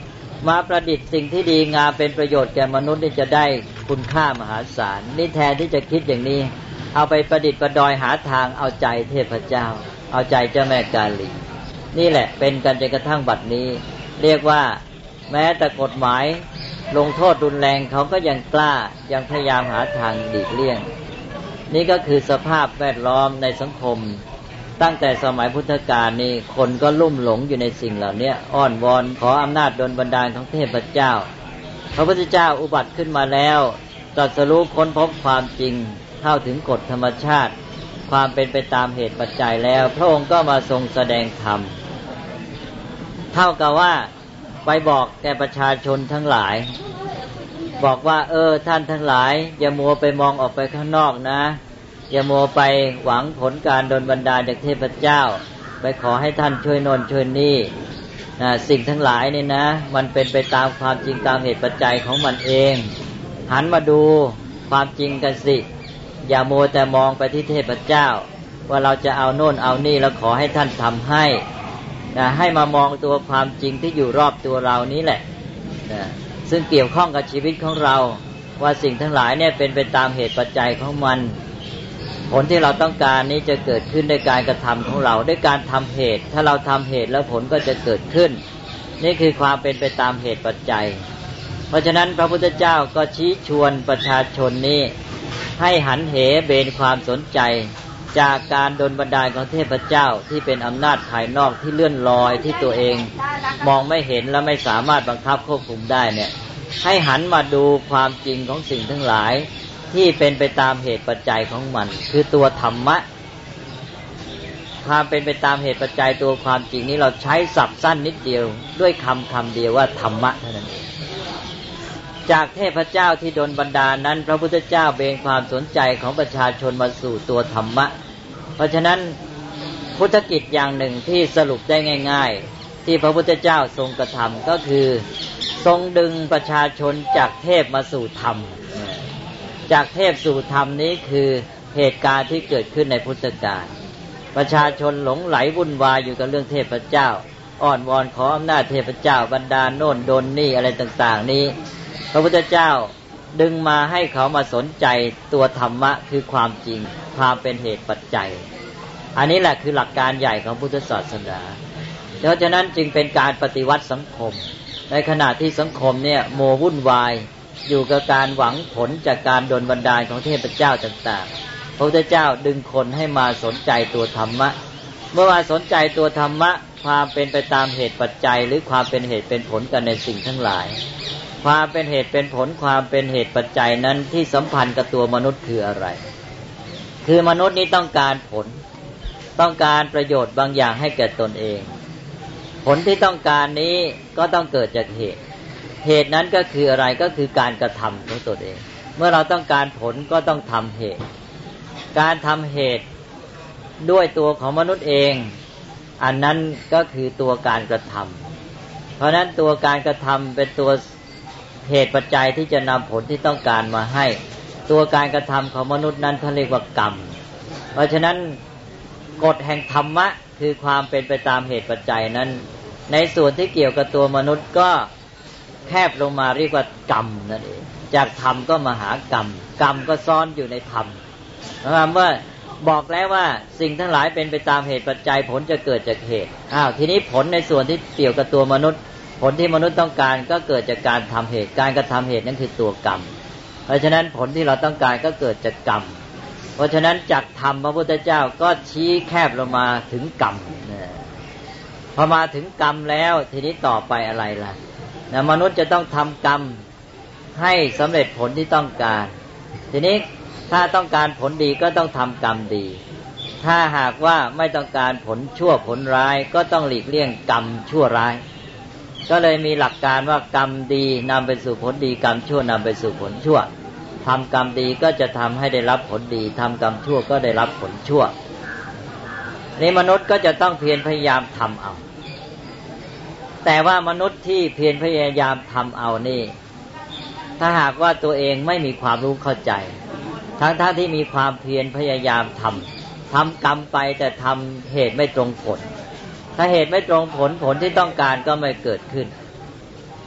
มาประดิษฐ์สิ่งที่ดีงามเป็นประโยชน์แก่มนุษย์นี่จะได้คุณค่ามหาศาลนี่แทนที่จะคิดอย่างนี้เอาไปประดิษฐ์ประดอยหาทางเอาใจเทพเจ้าเอาใจเจ้าแม่กาลีนี่แหละเป็นกันจนกระทั่งบัดนี้เรียกว่าแม้แต่กฎหมายลงโทษรุนแรงเขาก็ยังกล้ายังพยายามหาทางหลีกเลี่ยงนี่ก็คือสภาพแวดล้อมในสังคมตั้งแต่สมัยพุทธกาลนี่คนก็ลุ่มหลงอยู่ในสิ่งเหล่านี้อ้อนวอนขออำนาจดลบันดาลของเทพเจ้าพระพุทธเจ้าอุบัติขึ้นมาแล้วตรัสรู้ค้นพบความจริงเข้าถึงกฎธรรมชาติความเป็นไปตามเหตุปัจจัยแล้วพระองค์ก็มาทรงแสดงธรรมเท่ากับว่าไปบอกแก่ประชาชนทั้งหลายบอกว่าท่านทั้งหลายอย่ามัวไปมองออกไปข้างนอกนะอย่ามัวไปหวังผลการดลบันดาลจากเทพเจ้าไปขอให้ท่านช่วยโน่นช่วยนี่สิ่งทั้งหลายนี่นะมันเป็นไปตามความจริงตามเหตุปัจจัยของมันเองหันมาดูความจริงกันสิอย่ามัวแต่มองไปที่เทพเจ้าว่าเราจะเอาโน่นเอานี่แล้วขอให้ท่านทำให้ให้มามองตัวความจริงที่อยู่รอบตัวเรานี้แหละซึ่งเกี่ยวข้องกับชีวิตของเราว่าสิ่งทั้งหลายเนี่ยเป็นไปตามเหตุปัจจัยของมันผลที่เราต้องการนี้จะเกิดขึ้นด้วยการกระทำของเราด้วยการทำเหตุถ้าเราทำเหตุแล้วผลก็จะเกิดขึ้นนี่คือความเป็นไปตามเหตุปัจจัยเพราะฉะนั้นพระพุทธเจ้าก็ชี้ชวนประชาชนนี้ให้หันเหเบนความสนใจจากการดลบันดาลของเทพเจ้าที่เป็นอำนาจภายนอกที่เลื่อนลอยที่ตัวเองมองไม่เห็นและไม่สามารถบังคับควบคุมได้เนี่ยให้หันมาดูความจริงของสิ่งทั้งหลายที่เป็นไปตามเหตุปัจจัยของมันคือตัวธรรมะความเป็นไปตามเหตุปัจจัยตัวความจริงนี้เราใช้ศัพท์สั้นนิดเดียวด้วยคำเดียวว่าธรรมะเท่านั้นจากเทพเจ้าที่ดลบันดาลนั้นพระพุทธเจ้าเบนความสนใจของประชาชนมาสู่ตัวธรรมะเพราะฉะนั้นพุทธกิจอย่างหนึ่งที่สรุปได้ง่ายๆที่พระพุทธเจ้าทรงกระทำก็คือทรงดึงประชาชนจากเทพมาสู่ธรรมจากเทพสู่ธรรมนี้คือเหตุการณ์ที่เกิดขึ้นในพุทธกาลประชาชนหลงไหลวุ่นวายอยู่กับเรื่องเทพเจ้าอ้อนวอนขออำนาจเทพเจ้าบรรดาโน่นโดนนี่อะไรต่างๆนี้พระพุทธเจ้าดึงมาให้เขามาสนใจตัวธรรมะคือความจริงความเป็นเหตุปัจจัยอันนี้แหละคือหลักการใหญ่ของพุทธศาสนาเพราะฉะนั้นจึงเป็นการปฏิวัติสังคมในขณะที่สังคมเนี่ยโมวุ่นวายอยู่กับการหวังผลจากการดลบันดาลของเทพเจ้าต่างๆพระพุทธเจ้าดึงคนให้มาสนใจตัวธรรมะเมื่อมาสนใจตัวธรรมะความเป็นไปตามเหตุปัจจัยหรือความเป็นเหตุเป็นผลกันในสิ่งทั้งหลายความเป็นเหตุเป็นผลความเป็นเหตุปัจจัยนั้นที่สัมพันธ์กับตัวมนุษย์คืออะไรคือมนุษย์นี้ต้องการผลต้องการประโยชน์บางอย่างให้แก่ตนเองผลที่ต้องการนี้ก็ต้องเกิดจากเหตุเหตุนั้นก็คืออะไรก็คือการกระทำของตนเองเมื่อเราต้องการผลก็ต้องทำเหตุการทำเหตุด้วยตัวของมนุษย์เองอันนั้นก็คือตัวการกระทำเพราะนั้นตัวการกระทำเป็นตัวเหตุปัจจัยที่จะนำผลที่ต้องการมาให้ตัวการกระทำของมนุษย์นั้นเขาเรียกว่ากรรมเพราะฉะนั้นกฎแห่งธรรมะคือความเป็นไปตามเหตุปัจจัยนั้นในส่วนที่เกี่ยวกับตัวมนุษย์ก็แคบลงมาเรียกว่ากรรมนั่นเองจากธรรมก็มาหากรรมกรรมก็ซ่อนอยู่ในธรรมเมื่อบอกแล้วว่าสิ่งทั้งหลายเป็นไปตามเหตุปัจจัยผลจะเกิดจากเหตุทีนี้ผลในส่วนที่เกี่ยวกับตัวมนุษย์ผลที่มนุษย์ต้องการก็เกิดจากการทำเหตุการกระทำเหตุนั่นคือตัวกรรมเพราะฉะนั้นผลที่เราต้องการก็เกิดจากกรรมเพราะฉะนั้นจากธรรมพระพุทธเจ้าก็ชี้แคบลงมาถึงกรรมพอมาถึงกรรมแล้วทีนี้ต่อไปอะไรล่ะมนุษย์จะต้องทำกรรมให้สำเร็จผลที่ต้องการทีนี้ถ้าต้องการผลดีก็ต้องทำกรรมดีถ้าหากว่าไม่ต้องการผลชั่วผลร้ายก็ต้องหลีกเลี่ยงกรรมชั่วร้ายก็เลยมีหลักการว่ากรรมดีนำไปสู่ผลดีกรรมชั่วนำไปสู่ผลชั่วทำกรรมดีก็จะทำให้ได้รับผลดีทำกรรมชั่วก็ได้รับผลชั่วนี่มนุษย์ก็จะต้องเพียรพยายามทำเอาแต่ว่ามนุษย์ที่เพียรพยายามทำเอานี่ถ้าหากว่าตัวเองไม่มีความรู้เข้าใจทั้งที่มีความเพียรพยายามทำกรรมไปแต่ทำเหตุไม่ตรงผลถ้าเหตุไม่ตรงผลที่ต้องการก็ไม่เกิดขึ้น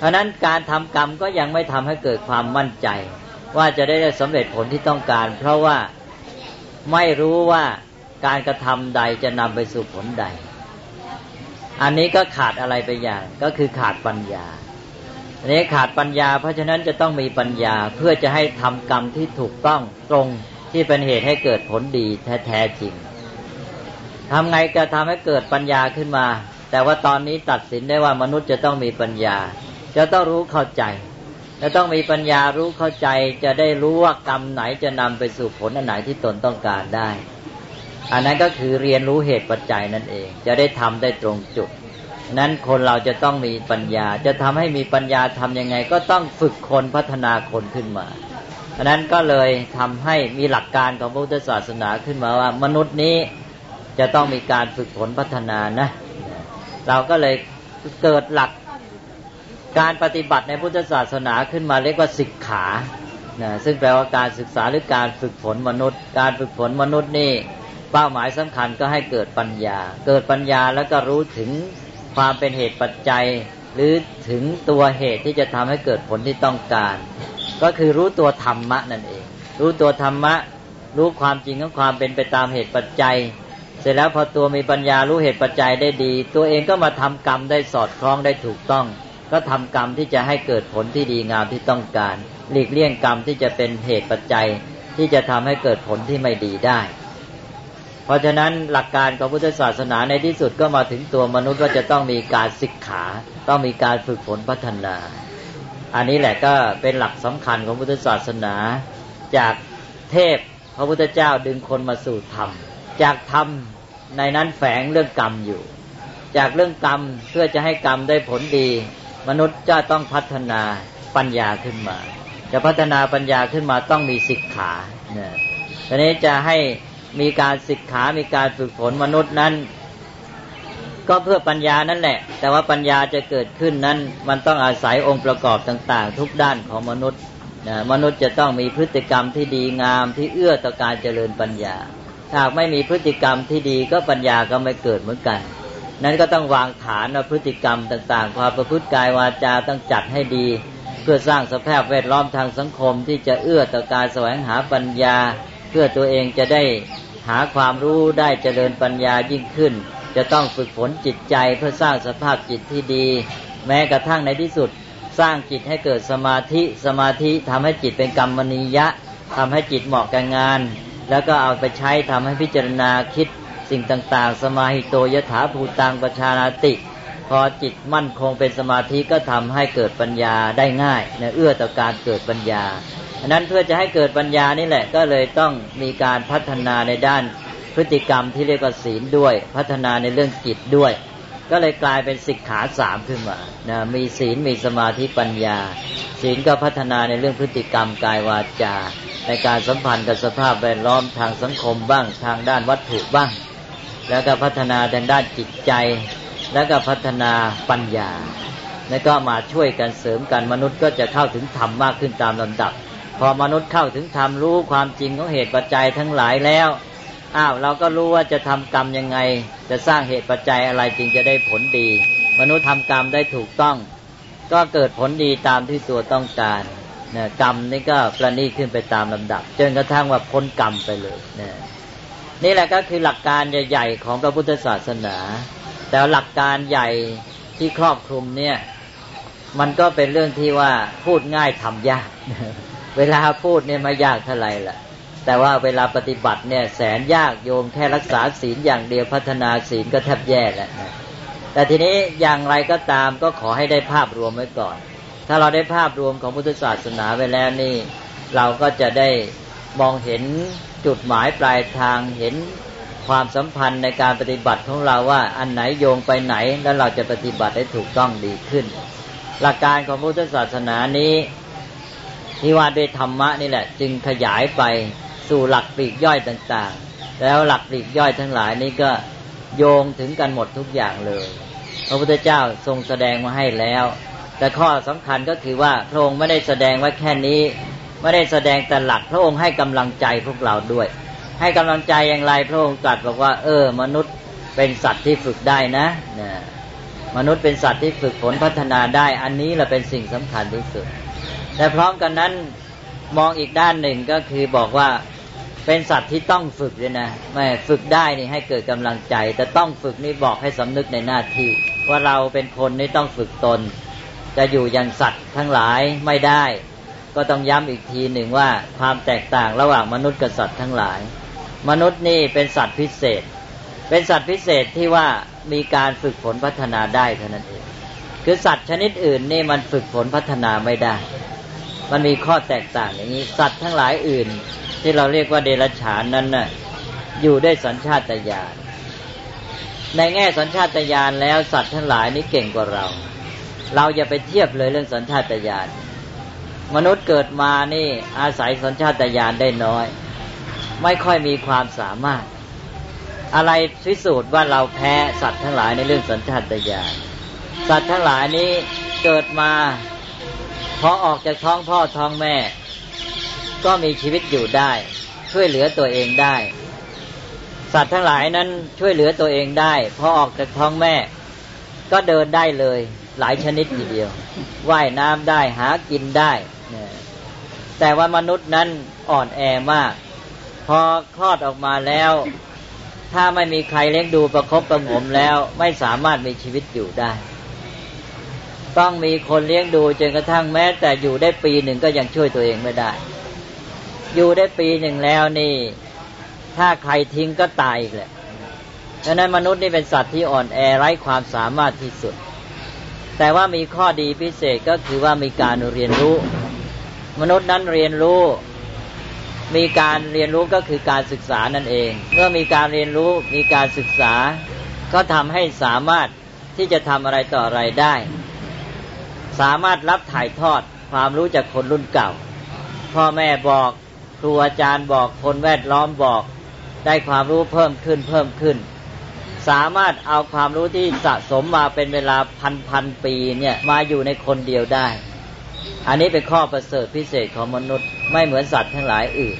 เพราะนั้นการทำกรรมก็ยังไม่ทำให้เกิดความมั่นใจว่าจะได้สำเร็จผลที่ต้องการเพราะว่าไม่รู้ว่าการกระทำใดจะนำไปสู่ผลใดอันนี้ก็ขาดอะไรไปอย่างก็คือขาดปัญญาอันนี้ขาดปัญญาเพราะฉะนั้นจะต้องมีปัญญาเพื่อจะให้ทำกรรมที่ถูกต้องตรงที่เป็นเหตุให้เกิดผลดีแท้จริงทำไงจะทำให้เกิดปัญญาขึ้นมาแต่ว่าตอนนี้ตัดสินได้ว่ามนุษย์จะต้องมีปัญญาจะต้องรู้เข้าใจจะต้องมีปัญญารู้เข้าใจจะได้รู้ว่ากรรมไหนจะนำไปสู่ผลอันไหนที่ตนต้องการได้อันนั้นก็คือเรียนรู้เหตุปัจจัยนั่นเองจะได้ทำได้ตรงจุดนั้นคนเราจะต้องมีปัญญาจะทำให้มีปัญญาทำยังไงก็ต้องฝึกคนพัฒนาคนขึ้นมาอันนั้นก็เลยทำให้มีหลักการของพุทธศาสนาขึ้นมาว่ามนุษย์นี้จะต้องมีการฝึกฝนพัฒนานะเราก็เลยเกิดหลักการปฏิบัติในพุทธศาสนาขึ้นมาเรียกว่าสิกขาซึ่งแปลว่าการศึกษาหรือการฝึกฝนมนุษย์การฝึกฝนมนุษย์นี่เป้าหมายสำคัญก็ให้เกิดปัญญาเกิดปัญญาแล้วก็รู้ถึงความเป็นเหตุปัจจัยหรือถึงตัวเหตุที่จะทำให้เกิดผลที่ต้องการก็คือรู้ตัวธรรมะนั่นเองรู้ตัวธรรมะรู้ความจริงของความเป็นไปตามเหตุปัจจัยเสร็จแล้วพอตัวมีปัญญารู้เหตุปัจจัยได้ดีตัวเองก็มาทำกรรมได้สอดคล้องได้ถูกต้องก็ทำกรรมที่จะให้เกิดผลที่ดีงามที่ต้องการหลีกเลี่ยงกรรมที่จะเป็นเหตุปัจจัยที่จะทำให้เกิดผลที่ไม่ดีได้เพราะฉะนั้นหลักการของพุทธศาสนาในที่สุดก็มาถึงตัวมนุษย์ว่าจะต้องมีการศึกษาต้องมีการฝึกฝนพัฒนาอันนี้แหละก็เป็นหลักสำคัญของพุทธศาสนาจากเทพพระพุทธเจ้าดึงคนมาสู่ธรรมจากธรรมในนั้นแฝงเรื่องกรรมอยู่จากเรื่องกรรมเพื่อจะให้กรรมได้ผลดีมนุษย์จะต้องพัฒนาปัญญาขึ้นมาจะพัฒนาปัญญาขึ้นมาต้องมีศิกขาทีนี้จะให้มีการศิกขามีการฝึกฝนมนุษย์นั้นก็เพื่อปัญญานั่นแหละแต่ว่าปัญญาจะเกิดขึ้นนั้นมันต้องอาศัยองค์ประกอบต่างๆทุกด้านของมนุษย์มนุษย์จะต้องมีพฤติกรรมที่ดีงามที่เอื้อต่อการเจริญปัญญาหากไม่มีพฤติกรรมที่ดีก็ปัญญาก็ไม่เกิดเหมือนกันนั้นก็ต้องวางฐานว่าพฤติกรรมต่างๆความประพฤติกายวาจาต้องจัดให้ดีเพื่อสร้างสภาพแวดล้อมทางสังคมที่จะเอื้อต่อการแสวงหาปัญญาเพื่อตัวเองจะได้หาความรู้ได้เจริญปัญญายิ่งขึ้นจะต้องฝึกฝนจิตใจเพื่อสร้างสภาพจิตที่ดีแม้กระทั่งในที่สุดสร้างจิตให้เกิดสมาธิทำให้จิตเป็นกัมมณียะทำให้จิตเหมาะกับงานแล้วก็เอาไปใช้ทำให้พิจารณาคิดสิ่งต่างๆสมาหิโตยถาภูตังปชานาติพอจิตมั่นคงเป็นสมาธิก็ทำให้เกิดปัญญาได้ง่ายเอื้อต่อการเกิดปัญญาอันนั้นเพื่อจะให้เกิดปัญญานี่แหละก็เลยต้องมีการพัฒนาในด้านพฤติกรรมที่เรียกว่าศีลด้วยพัฒนาในเรื่องจิตด้วยก็เลยกลายเป็นสิกขา3ขึ้นมามีศีลมีสมาธิปัญญาศีลก็พัฒนาในเรื่องพฤติกรรมกายวาจาในการสัมพันธ์กับสภาพแวดล้อมทางสังคมบ้างทางด้านวัตถุบ้างแล้วก็พัฒนาทางด้านจิตใจแล้วก็พัฒนาปัญญาแล้วก็มาช่วยกันเสริมกันมนุษย์ก็จะเข้าถึงธรรมมากขึ้นตามลำดับพอมนุษย์เข้าถึงธรรมรู้ความจริงของเหตุปัจจัยทั้งหลายแล้วเราก็รู้ว่าจะทำกรรมยังไงจะสร้างเหตุปัจจัยอะไรจึงจะได้ผลดีมนุษย์ทำกรรมได้ถูกต้องก็เกิดผลดีตามที่ตัวต้องการกรรมนี่ก็ประณีตขึ้นไปตามลำดับจนกระทั่งว่าพ้นกรรมไปเลยนี่แหละก็คือหลักการใหญ่ๆของพระพุทธศาสนาแต่หลักการใหญ่ที่ครอบคลุมเนี่ยมันก็เป็นเรื่องที่ว่าพูดง่ายทำยากเวลาพูดเนี่ยไม่ยากเท่าไหร่ล่ะแต่ว่าเวลาปฏิบัติเนี่ยแสนยากโยมแค่รักษาศีลอย่างเดียวพัฒนาศีลก็แทบแย่แล้วแต่ทีนี้อย่างไรก็ตามก็ขอให้ได้ภาพรวมไว้ก่อนถ้าเราได้ภาพรวมของพุทธศาสนาไว้แล้วนี่เราก็จะได้มองเห็นจุดหมายปลายทางเห็นความสัมพันธ์ในการปฏิบัติของเราว่าอันไหนโยงไปไหนแล้วเราจะปฏิบัติได้ถูกต้องดีขึ้นหลักการของพุทธศาสนานี้ที่ว่าด้วยธรรมะนี่แหละจึงขยายไปสู่หลักปลีกย่อยต่างๆแล้วหลักปลีกย่อยทั้งหลายนี้ก็โยงถึงกันหมดทุกอย่างเลยพระพุทธเจ้าทรงแสดงมาให้แล้วแต่ข้อสำคัญก็คือว่าพระองค์ไม่ได้แสดงไว้แค่นี้ไม่ได้แสดงแต่หลักพระองค์ให้กำลังใจพวกเราด้วยให้กำลังใจอย่างไรพระองค์ตรัสบอกว่ามนุษย์เป็นสัตว์ที่ฝึกได้นะมนุษย์เป็นสัตว์ที่ฝึกฝนพัฒนาได้อันนี้แหละเป็นสิ่งสำคัญที่สุดแต่พร้อมกันนั้นมองอีกด้านหนึ่งก็คือบอกว่าเป็นสัตว์ที่ต้องฝึกด้วยนะไม่ฝึกได้นี่ให้เกิดกำลังใจแต่ต้องฝึกนี่บอกให้สำนึกในหน้าที่ว่าเราเป็นคนนี่ต้องฝึกตนจะอยู่อย่างสัตว์ทั้งหลายไม่ได้ก็ต้องย้ำอีกทีหนึ่งว่าความแตกต่างระหว่างมนุษย์กับสัตว์ทั้งหลายมนุษย์นี่เป็นสัตว์พิเศษเป็นสัตว์พิเศษที่ว่ามีการฝึกฝนพัฒนาได้เท่านั้นเองคือสัตว์ชนิดอื่นนี่มันฝึกฝนพัฒนาไม่ได้มันมีข้อแตกต่างอย่างนี้สัตว์ทั้งหลายอื่นที่เราเรียกว่าเดรัจฉานนั้นน่ะอยู่ด้วยสัญชาตญาณในแง่สัญชาตญาณแล้วสัตว์ทั้งหลายนี้เก่งกว่าเราอย่าไปเทียบเลยเรื่องสัญชาตญาณมนุษย์เกิดมานี่อาศัยสัญชาตญาณได้น้อยไม่ค่อยมีความสามารถอะไรพิสูจน์ว่าเราแพ้สัตว์ทั้งหลายในเรื่องสัญชาตญาณสัตว์ทั้งหลายนี้เกิดมาพอออกจากท้องพ่อท้องแม่ก็มีชีวิตอยู่ได้ช่วยเหลือตัวเองได้สัตว์ทั้งหลายนั้นช่วยเหลือตัวเองได้พอออกจากท้องแม่ก็เดินได้เลยหลายชนิดทีเดียวว่ายน้ำได้หากินได้แต่ว่ามนุษย์นั้นอ่อนแอมากพอคลอดออกมาแล้วถ้าไม่มีใครเลี้ยงดูประคบประหงมแล้วไม่สามารถมีชีวิตอยู่ได้ต้องมีคนเลี้ยงดูจนกระทั่งแม้แต่อยู่ได้ปีหนึ่งก็ยังช่วยตัวเองไม่ได้อยู่ได้ปีหนึ่งแล้วนี่ถ้าใครทิ้งก็ตายอีกแหละดังนั้นมนุษย์นี่เป็นสัตว์ที่อ่อนแอไร้ความสามารถที่สุดแต่ว่ามีข้อดีพิเศษก็คือว่ามีการเรียนรู้มนุษย์นั้นเรียนรู้มีการเรียนรู้ก็คือการศึกษานั่นเองเมื่อมีการเรียนรู้มีการศึกษาก็ทำให้สามารถที่จะทำอะไรต่ออะไรได้สามารถรับถ่ายทอดความรู้จากคนรุ่นเก่าพ่อแม่บอกครูอาจารย์บอกคนแวดล้อมบอกได้ความรู้เพิ่มขึ้นสามารถเอาความรู้ที่สะสมมาเป็นเวลาพันปีเนี่ยมาอยู่ในคนเดียวได้อันนี้เป็นข้อประเสริฐพิเศษของมนุษย์ไม่เหมือนสัตว์ทั้งหลายอื่น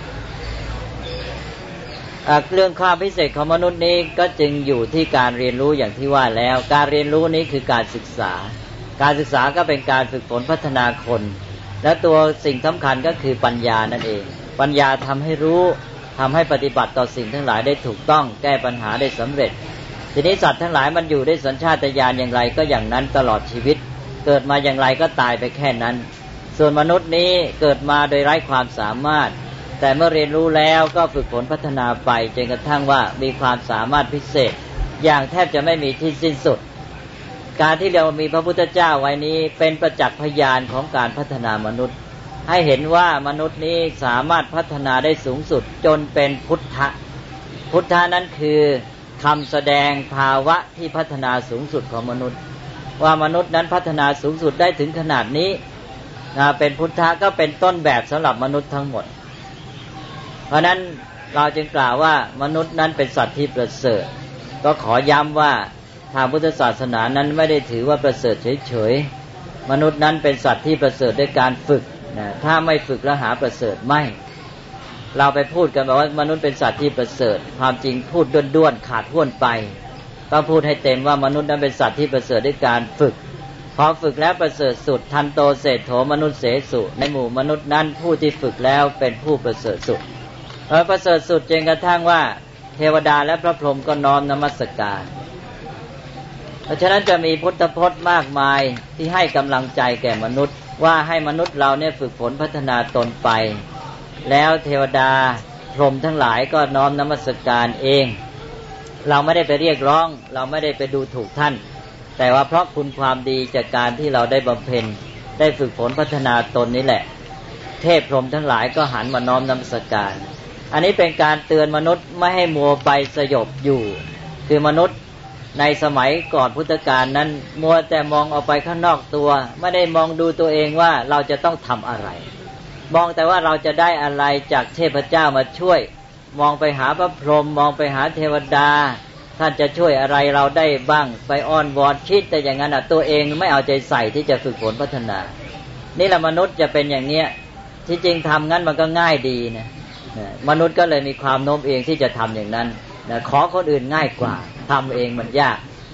เรื่องความพิเศษของมนุษย์นี้ก็จึงอยู่ที่การเรียนรู้อย่างที่ว่าแล้วการเรียนรู้นี้คือการศึกษาก็เป็นการฝึกฝนพัฒนาคนและตัวสิ่งสำคัญก็คือปัญญานั่นเองปัญญาทำให้รู้ทำให้ปฏิบัติต่อสิ่งทั้งหลายได้ถูกต้องแก้ปัญหาได้สำเร็จทีนี้สัตว์ทั้งหลายมันอยู่ด้วยสัญชาตญาณอย่างไรก็อย่างนั้นตลอดชีวิตเกิดมาอย่างไรก็ตายไปแค่นั้นส่วนมนุษย์นี้เกิดมาโดยไร้ความสามารถแต่เมื่อเรียนรู้แล้วก็ฝึกฝนพัฒนาไปจนกระทั่งว่ามีความสามารถพิเศษอย่างแทบจะไม่มีที่สิ้นสุดการที่เรามีพระพุทธเจ้าไว้นี้เป็นประจักษ์พยานของการพัฒนามนุษย์ให้เห็นว่ามนุษย์นี้สามารถพัฒนาได้สูงสุดจนเป็นพุทธะนั้นคือคำแสดงภาวะที่พัฒนาสูงสุดของมนุษย์ว่ามนุษย์นั้นพัฒนาสูงสุดได้ถึงขนาดนี้เป็นพุทธะก็เป็นต้นแบบสำหรับมนุษย์ทั้งหมดเพราะนั้นเราจึงกล่าวว่ามนุษย์นั้นเป็นสัตว์ที่ประเสริฐก็ขอย้ำว่าทางพุทธศาสนานั้นไม่ได้ถือว่าประเสริฐเฉยๆมนุษย์นั้นเป็นสัตว์ที่ประเสริฐด้วยการฝึกถ้าไม่ฝึกแล้วหาประเสริฐไม่เราไปพูดกันแบบว่ามนุษย์เป็นสัตว์ที่ประเสริฐความจริงพูดด้วนๆขาดห้วนไปต้องพูดให้เต็มว่ามนุษย์นั้นเป็นสัตว์ที่ประเสริฐด้วยการฝึกพอฝึกแล้วประเสริฐสุดทันโตเศรษโธมนุษย์เสสุในหมู่มนุษย์นั้นผู้ที่ฝึกแล้วเป็นผู้ประเสริฐสุดประเสริฐสุดจนกระทั่งว่าเทวดาและพระพรหมก็น้อมนมัสการเพราะฉะนั้นจะมีพุทธพจน์มากมายที่ให้กำลังใจแก่มนุษย์ว่าให้มนุษย์เราเนี่ยฝึกฝนพัฒนาตนไปแล้วเทวดาพรหมทั้งหลายก็น้อมนมัสการเองเราไม่ได้ไปเรียกร้องเราไม่ได้ไปดูถูกท่านแต่ว่าเพราะคุณความดีจากการที่เราได้บำเพ็ญได้ฝึกฝนพัฒนาตนนี้แหละเทพพรหมทั้งหลายก็หันมาน้อมนมัสการอันนี้เป็นการเตือนมนุษย์ไม่ให้มัวไปสยบอยู่คือมนุษย์ในสมัยก่อนพุทธกาลนั้นมัวแต่มองออกไปข้างนอกตัวไม่ได้มองดูตัวเองว่าเราจะต้องทำอะไรมองแต่ว่าเราจะได้อะไรจากเทพเจ้ามาช่วยมองไปหาพระพรหมมองไปหาเทวดาท่านจะช่วยอะไรเราได้บ้างไปอ้อนวอนคิดแต่อย่างนั้นตัวเองไม่เอาใจใส่ที่จะฝึกฝนพัฒนานี่แหละมนุษย์จะเป็นอย่างเนี้ยที่จริงทำงั้นมันก็ง่ายดีนะมนุษย์ก็เลยมีความโน้มเอียงที่จะทำอย่างนั้นขอคนอื่นง่ายกว่าทำเองมันยาก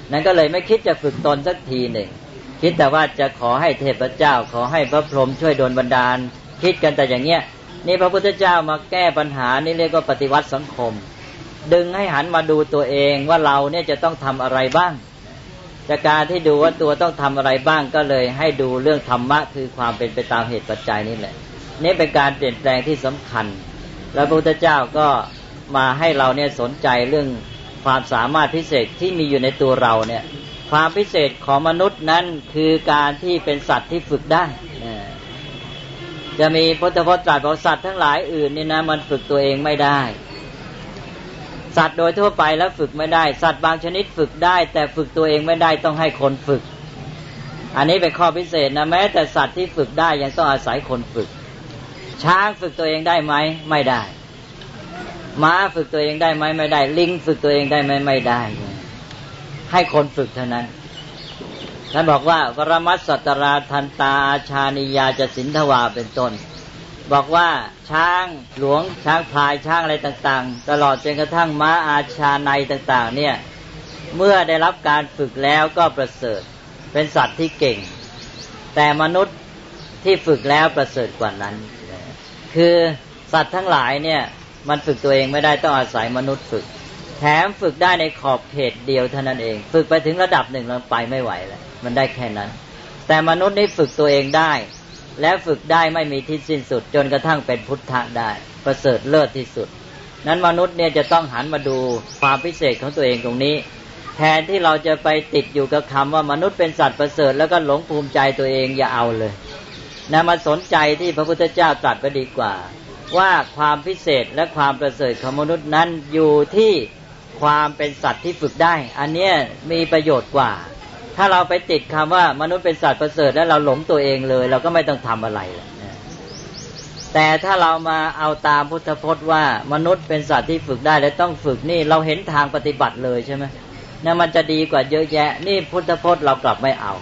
นั้นก็เลยไม่คิดจะฝึกตนสักทีหนึ่งคิดแต่ว่าจะขอให้เทพเจ้าขอให้พระพรหมช่วยดลบันดาลคิดกันแต่อย่างเงี้ยนี่พระพุทธเจ้ามาแก้ปัญหานี่เรียกว่าปฏิวัติสังคมดึงให้หันมาดูตัวเองว่าเราเนี่ยจะต้องทำอะไรบ้างจากการที่ดูว่าตัวต้องทำอะไรบ้างก็เลยให้ดูเรื่องธรรมะคือความเป็นไปตามเหตุปัจจัยนี่แหละนี่เป็นการเปลี่ยนแปลงที่สำคัญแล้วพระพุทธเจ้าก็มาให้เราเนี่ยสนใจเรื่องความสามารถพิเศษที่มีอยู่ในตัวเราเนี่ยความพิเศษของมนุษย์นั้นคือการที่เป็นสัตว์ที่ฝึกได้จะมีพุทธพจน์ตรัสบอกสัตว์ทั้งหลายอื่นนี่นะมันฝึกตัวเองไม่ได้สัตว์โดยทั่วไปแล้วฝึกไม่ได้สัตว์บางชนิดฝึกได้แต่ฝึกตัวเองไม่ได้ต้องให้คนฝึกอันนี้เป็นข้อพิเศษนะแม้แต่สัตว์ที่ฝึกได้ยังต้องอาศัยคนฝึกช้างฝึกตัวเองได้ไหมไม่ได้ม้าฝึกตัวเองได้ไหมไม่ได้ลิงฝึกตัวเองได้ไหมไม่ได้ให้คนฝึกเท่านั้นท่านบอกว่าปรมัสสัตตราทันตาอาชานิยาจสินทวาเป็นต้นบอกว่าช้างหลวงช้างพลายช้างอะไรต่างๆตลอดจนกระทั่งม้าอาชาในต่างๆเนี่ยเมื่อได้รับการฝึกแล้วก็ประเสริฐเป็นสัตว์ที่เก่งแต่มนุษย์ที่ฝึกแล้วประเสริฐกว่านั้นคือสัตว์ทั้งหลายเนี่ยมันฝึกตัวเองไม่ได้ต้องอาศัยมนุษย์ฝึกแถมฝึกได้ในขอบเขตเดียวเท่านั้นเองฝึกไปถึงระดับหนึ่งแล้วไปไม่ไหวแล้วมันได้แค่นั้นแต่มนุษย์นี่ฝึกตัวเองได้และฝึกได้ไม่มีที่สิ้นสุดจนกระทั่งเป็นพุทธะได้ประเสริฐเลิศที่สุดนั้นมนุษย์เนี่ยจะต้องหันมาดูความพิเศษของตัวเองตรงนี้แทนที่เราจะไปติดอยู่กับคำว่ามนุษย์เป็นสัตว์ประเสริฐแล้วก็หลงภูมิใจตัวเองอย่าเอาเลยนะมาสนใจที่พระพุทธเจ้าตรัสไว้ดีกว่าว่าความพิเศษและความประเสริฐของมนุษย์นั้นอยู่ที่ความเป็นสัตว์ที่ฝึกได้อันนี้มีประโยชน์กว่าถ้าเราไปติดคำว่ามนุษย์เป็นสัตว์ประเสริฐแล้วเราหลงตัวเองเลยเราก็ไม่ต้องทำอะไรแต่ถ้าเรามาเอาตามพุทธพจน์ว่ามนุษย์เป็นสัตว์ที่ฝึกได้และต้องฝึกนี่เราเห็นทางปฏิบัติเลยใช่ไหมเนี่ยมันจะดีกว่าเยอะแยะนี่พุทธพจน์เรากลับไม่เอา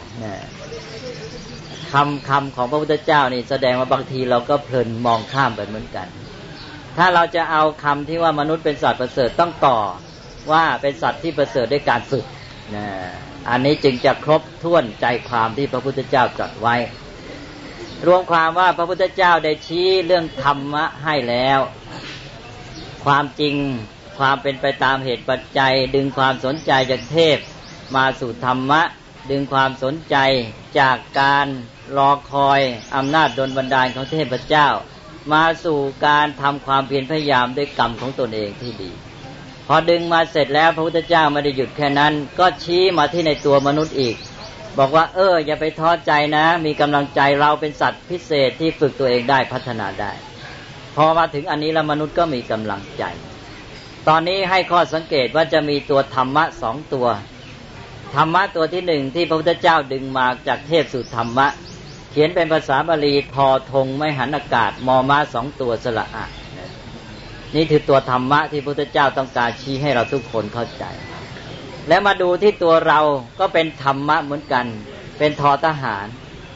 คำของพระพุทธเจ้านี่แสดงว่าบางทีเราก็เพลินมองข้ามไปเหมือนกันถ้าเราจะเอาคำที่ว่ามนุษย์เป็นสัตว์ประเสริฐต้องต่อว่าเป็นสัตว์ที่ประเสริฐด้วยการฝึกอันนี้จึงจะครบถ้วนใจความที่พระพุทธเจ้าตรัสไว้รวมความว่าพระพุทธเจ้าได้ชี้เรื่องธรรมะให้แล้วความจริงความเป็นไปตามเหตุปัจจัยดึงความสนใจจากเทพมาสู่ธรรมะดึงความสนใจจากการรอคอยอำนาจดลบันดาลของเทพเจ้ามาสู่การทำความเพียรพยายามด้วยกรรมของตนเองที่ดีพอดึงมาเสร็จแล้วพระพุทธเจ้าไม่ได้หยุดแค่นั้นก็ชี้มาที่ในตัวมนุษย์อีกบอกว่าอย่าไปท้อใจนะมีกำลังใจเราเป็นสัตว์พิเศษที่ฝึกตัวเองได้พัฒนาได้พอมาถึงอันนี้แล้วมนุษย์ก็มีกำลังใจตอนนี้ให้ข้อสังเกตว่าจะมีตัวธรรมะ2ตัวธรรมะตัวที่1ที่พระพุทธเจ้าดึงมาจากเทพสู่ธรรมะเขียนเป็นภาษาบาลีทอธงไม่หันอากาศมอม้า2ตัวสระอะนี่คือตัวธรรมะที่พระพุทธเจ้าต้องการชี้ให้เราทุกคนเข้าใจแล้วมาดูที่ตัวเราก็เป็นธรรมะเหมือนกันเป็นทอทหาร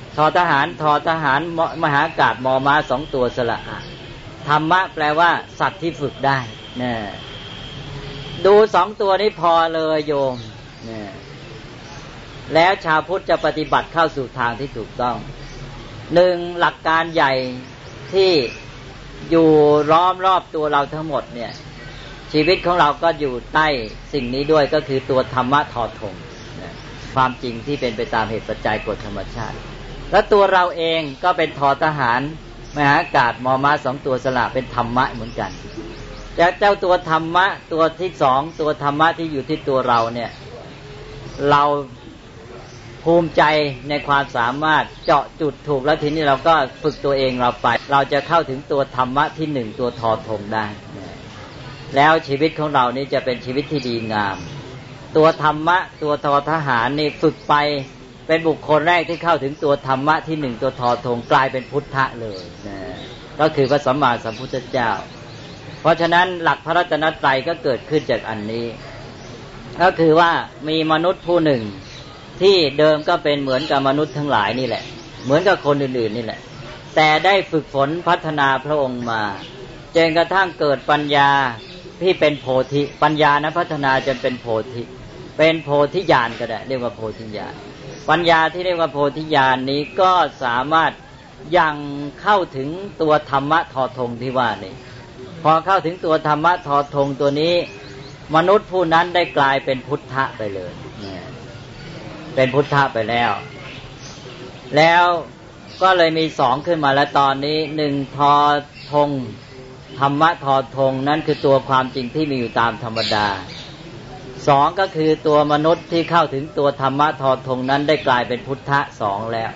มหาอากาศมอม้า2ตัวสระอะธรรมะแปลว่าสัตว์ที่ฝึกได้นะดู2ตัวนี้พอเลยโยมนะแล้วชาวพุทธจะปฏิบัติเข้าสู่ทางที่ถูกต้อง1หลักการใหญ่ที่อยู่ล้อมรอบตัวเราทั้งหมดเนี่ยชีวิตของเราก็อยู่ใต้สิ่งนี้ด้วยก็คือตัวธรรมะทอธงความจริงที่เป็นไปตามเหตุปัจจัยกฎธรรมชาติและตัวเราเองก็เป็นทอทหารมหาอากาศมอม้า2ตัวสระเป็นธรรมะเหมือนกันแต่เจ้าตัวธรรมะตัวที่2ตัวธรรมะที่อยู่ที่ตัวเราเนี่ยเราภูมิใจในความสามารถเจาะจุดถูกแล้วทีนี้เราก็ฝึกตัวเองเราไปเราจะเข้าถึงตัวธรรมะที่1ตัวทอธงได้แล้วชีวิตของเรานี่จะเป็นชีวิตที่ดีงามตัวธรรมะตัวทอทหารนี่ฝึกไปเป็นบุคคลแรกที่เข้าถึงตัวธรรมะที่1ตัวทอธงกลายเป็นพุทธะเลยก็คือพระสัมมาสัมพุทธเจ้าเพราะฉะนั้นหลักพระรัตนตรัยก็เกิดขึ้นจากอันนี้ก็คือว่ามีมนุษย์ผู้หนึ่งที่เดิมก็เป็นเหมือนกับมนุษย์ทั้งหลายนี่แหละเหมือนกับคนอื่นๆนี่แหละแต่ได้ฝึกฝนพัฒนาพระองค์มาจนกระทั่งเกิดปัญญาที่เป็นโพธิปัญญานะพัฒนาจนเป็นโพธิไปเป็นโพธิญาณก็ได้เรียกว่าโพธิญาณปัญญาที่เรียกว่าโพธิญาณนี้ก็สามารถยังเข้าถึงตัวธรรมะทอธงที่ว่านี่พอเข้าถึงตัวธรรมะทอธงตัวนี้มนุษย์ผู้นั้นได้กลายเป็นพุทธะไปเลยเป็นพุทธะไปแล้วก็เลยมีสองขึ้นมาแล้วตอนนี้หนึ่งทอธงธรรมะทอธงนั้นคือตัวความจริงที่มีอยู่ตามธรรมดาสองก็คือตัวมนุษย์ที่เข้าถึงตัวธรรมะทอธงนั้นได้กลายเป็นพุทธะสองแล้ว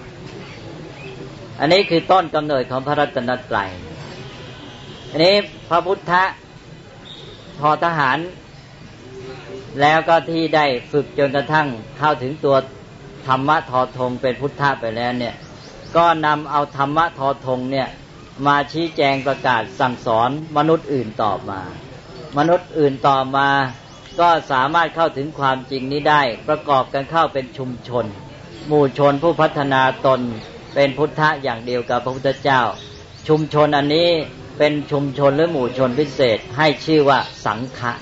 อันนี้คือต้นกำเนิดของพระรัตนตรัยอันนี้พระพุทธะทอทหารแล้วก็ที่ได้ฝึกจนกระทั่งเข้าถึงตัวธรรมะทอธงเป็นพุทธะไปแล้วเนี่ยก็นำเอาธรรมะทอธงเนี่ยมาชี้แจงประกาศสั่งสอนมนุษย์อื่นต่อมามนุษย์อื่นต่อมาก็สามารถเข้าถึงความจริงนี้ได้ประกอบกันเข้าเป็นชุมชนหมู่ชนผู้พัฒนาตนเป็นพุทธะอย่างเดียวกับพระพุทธเจ้าชุมชนอันนี้เป็นชุมชนหรือหมู่ชนพิเศษให้ชื่อว่าสังฆะ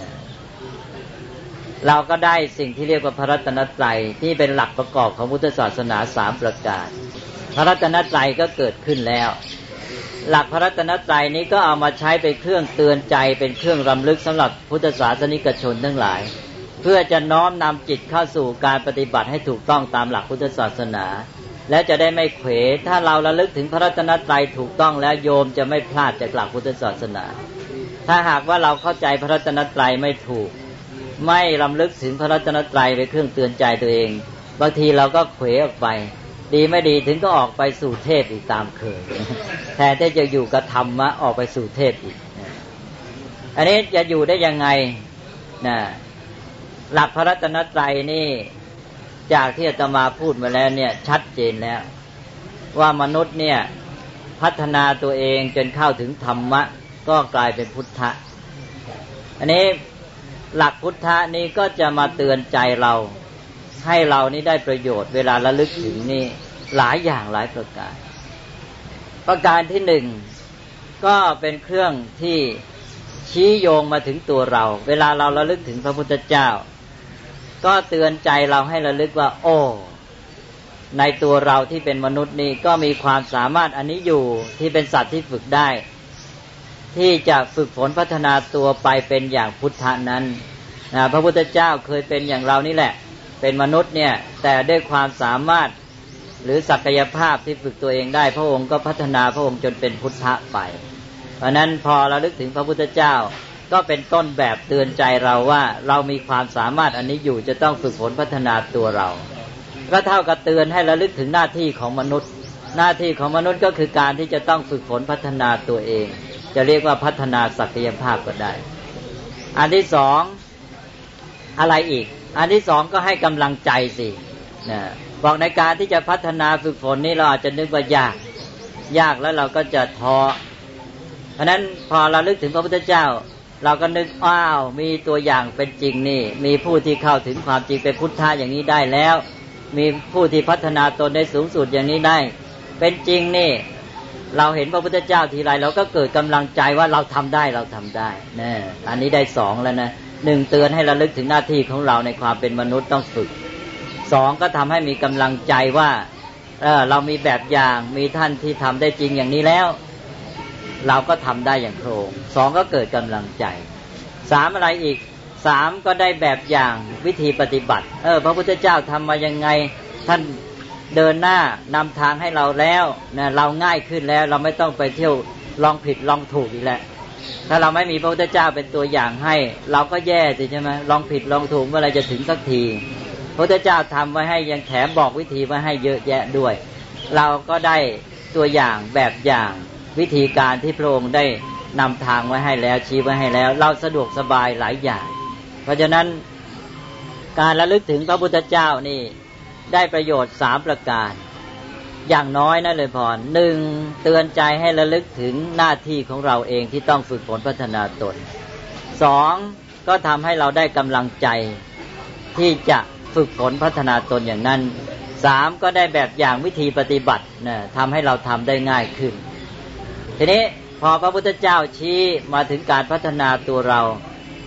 เราก็ได้สิ่งที่เรียกว่าพระรัตนตรัยที่เป็นหลักประกอบของพุทธศาสนา3ประการพระรัตนตรัยก็เกิดขึ้นแล้วหลักพระรัตนตรัยนี้ก็เอามาใช้เป็นเครื่องเตือนใจเป็นเครื่องรำลึกสำหรับพุทธศาสนิกชนทั้งหลายเพื่อจะน้อมนำจิตเข้าสู่การปฏิบัติให้ถูกต้องตามหลักพุทธศาสนาและจะได้ไม่เขวถ้าเราระลึกถึงพระรัตนตรัยถูกต้องแล้วโยมจะไม่พลาดจากหลักพุทธศาสนาถ้าหากว่าเราเข้าใจพระรัตนตรัยไม่ถูกไม่รำลึกถึงพระรัตนตรัยเป็นเครื่องเตือนใจตัวเองบางทีเราก็เขวออกไปดีไม่ดีถึงก็ออกไปสู่เทพอีกตามเคยแทนที่จะอยู่กับธรรมะออกไปสู่เทพอีกอันนี้จะอยู่ได้ยังไงนะหลักพระรัตนตรัยนี่จากที่อาตมาพูดมาแล้วเนี่ยชัดเจนแล้วว่ามนุษย์เนี่ยพัฒนาตัวเองจนเข้าถึงธรรมะก็กลายเป็นพุทธะอันนี้หลักพุทธะนี้ก็จะมาเตือนใจเราให้เรานี่ได้ประโยชน์เวลาระลึกถึงนี่หลายอย่างหลายประการที่หนึ่งก็เป็นเครื่องที่ชี้โยงมาถึงตัวเราเวลาเราระลึกถึงพระพุทธเจ้าก็เตือนใจเราให้ระลึกว่าโอ้ในตัวเราที่เป็นมนุษย์นี่ก็มีความสามารถอันนี้อยู่ที่เป็นสัตว์ที่ฝึกได้ที่จะฝึกฝนพัฒนาตัวไปเป็นอย่างพุทธะนั้นพระพุทธเจ้าเคยเป็นอย่างเรานี่แหละเป็นมนุษย์เนี่ยแต่ด้วยความสามารถหรือศักยภาพที่ฝึกตัวเองได้พระองค์ก็พัฒนาพระองค์จนเป็นพุทธะไปเพราะนั้นพอเราลึกถึงพระพุทธเจ้าก็เป็นต้นแบบเตือนใจเราว่าเรามีความสามารถอันนี้อยู่จะต้องฝึกฝนพัฒนาตัวเราก็เท่ากับเตือนให้ระลึกถึงหน้าที่ของมนุษย์หน้าที่ของมนุษย์ก็คือการที่จะต้องฝึกฝนพัฒนาตัวเองจะเรียกว่าพัฒนาศักยภาพก็ได้อันที่สองอะไรอีกอันที่สองก็ให้กำลังใจสิบอกในการที่จะพัฒนาฝึกฝนนี้เราอาจจะนึกว่ายากแล้วเราก็จะท้อเพราะนั้นพอเราลึกถึงพระพุทธเจ้าเราก็นึกอ้าวมีตัวอย่างเป็นจริงนี่มีผู้ที่เข้าถึงความจริงเป็นพุทธะอย่างนี้ได้แล้วมีผู้ที่พัฒนาตนได้สูงสุดอย่างนี้ได้เป็นจริงนี่เราเห็นพระพุทธเจ้าทีไรเราก็เกิดกำลังใจว่าเราทำได้นะอันนี้ได้สองแล้วนะหนึ่งเตือนให้ระลึกถึงหน้าที่ของเราในความเป็นมนุษย์ต้องฝึกสองก็ทำให้มีกำลังใจว่าเรามีแบบอย่างมีท่านที่ทำได้จริงอย่างนี้แล้วเราก็ทำได้อย่างโครงสองก็เกิดกำลังใจสามอะไรอีกสามก็ได้แบบอย่างวิธีปฏิบัติพระพุทธเจ้าทำมายังไงท่านเดินหน้านำทางให้เราแล้วนะเราง่ายขึ้นแล้วเราไม่ต้องไปเที่ยวลองผิดลองถูกอีกแล้วถ้าเราไม่มีพระพุทธเจ้าเป็นตัวอย่างให้เราก็แย่สิใช่ไหมลองผิดลองถูกเมื่อไรจะถึงสักทีพระพุทธเจ้าทำไว้ให้ยังแถมบอกวิธีไว้ให้เยอะแยะด้วยเราก็ได้ตัวอย่างแบบอย่างวิธีการที่พระองค์ได้นำทางไว้ให้แล้วชี้ไว้ให้แล้วเราสะดวกสบายหลายอย่างเพราะฉะนั้นการระลึกถึงพระพุทธเจ้านี่ได้ประโยชน์3ประการอย่างน้อยนะเลยพรหนึ่งเตือนใจให้ระลึกถึงหน้าที่ของเราเองที่ต้องฝึกฝนพัฒนาตนสองก็ทำให้เราได้กำลังใจที่จะฝึกฝนพัฒนาตนอย่างนั้นสามก็ได้แบบอย่างวิธีปฏิบัตินะทำให้เราทำได้ง่ายขึ้นทีนี้พอพระพุทธเจ้าชี้มาถึงการพัฒนาตัวเรา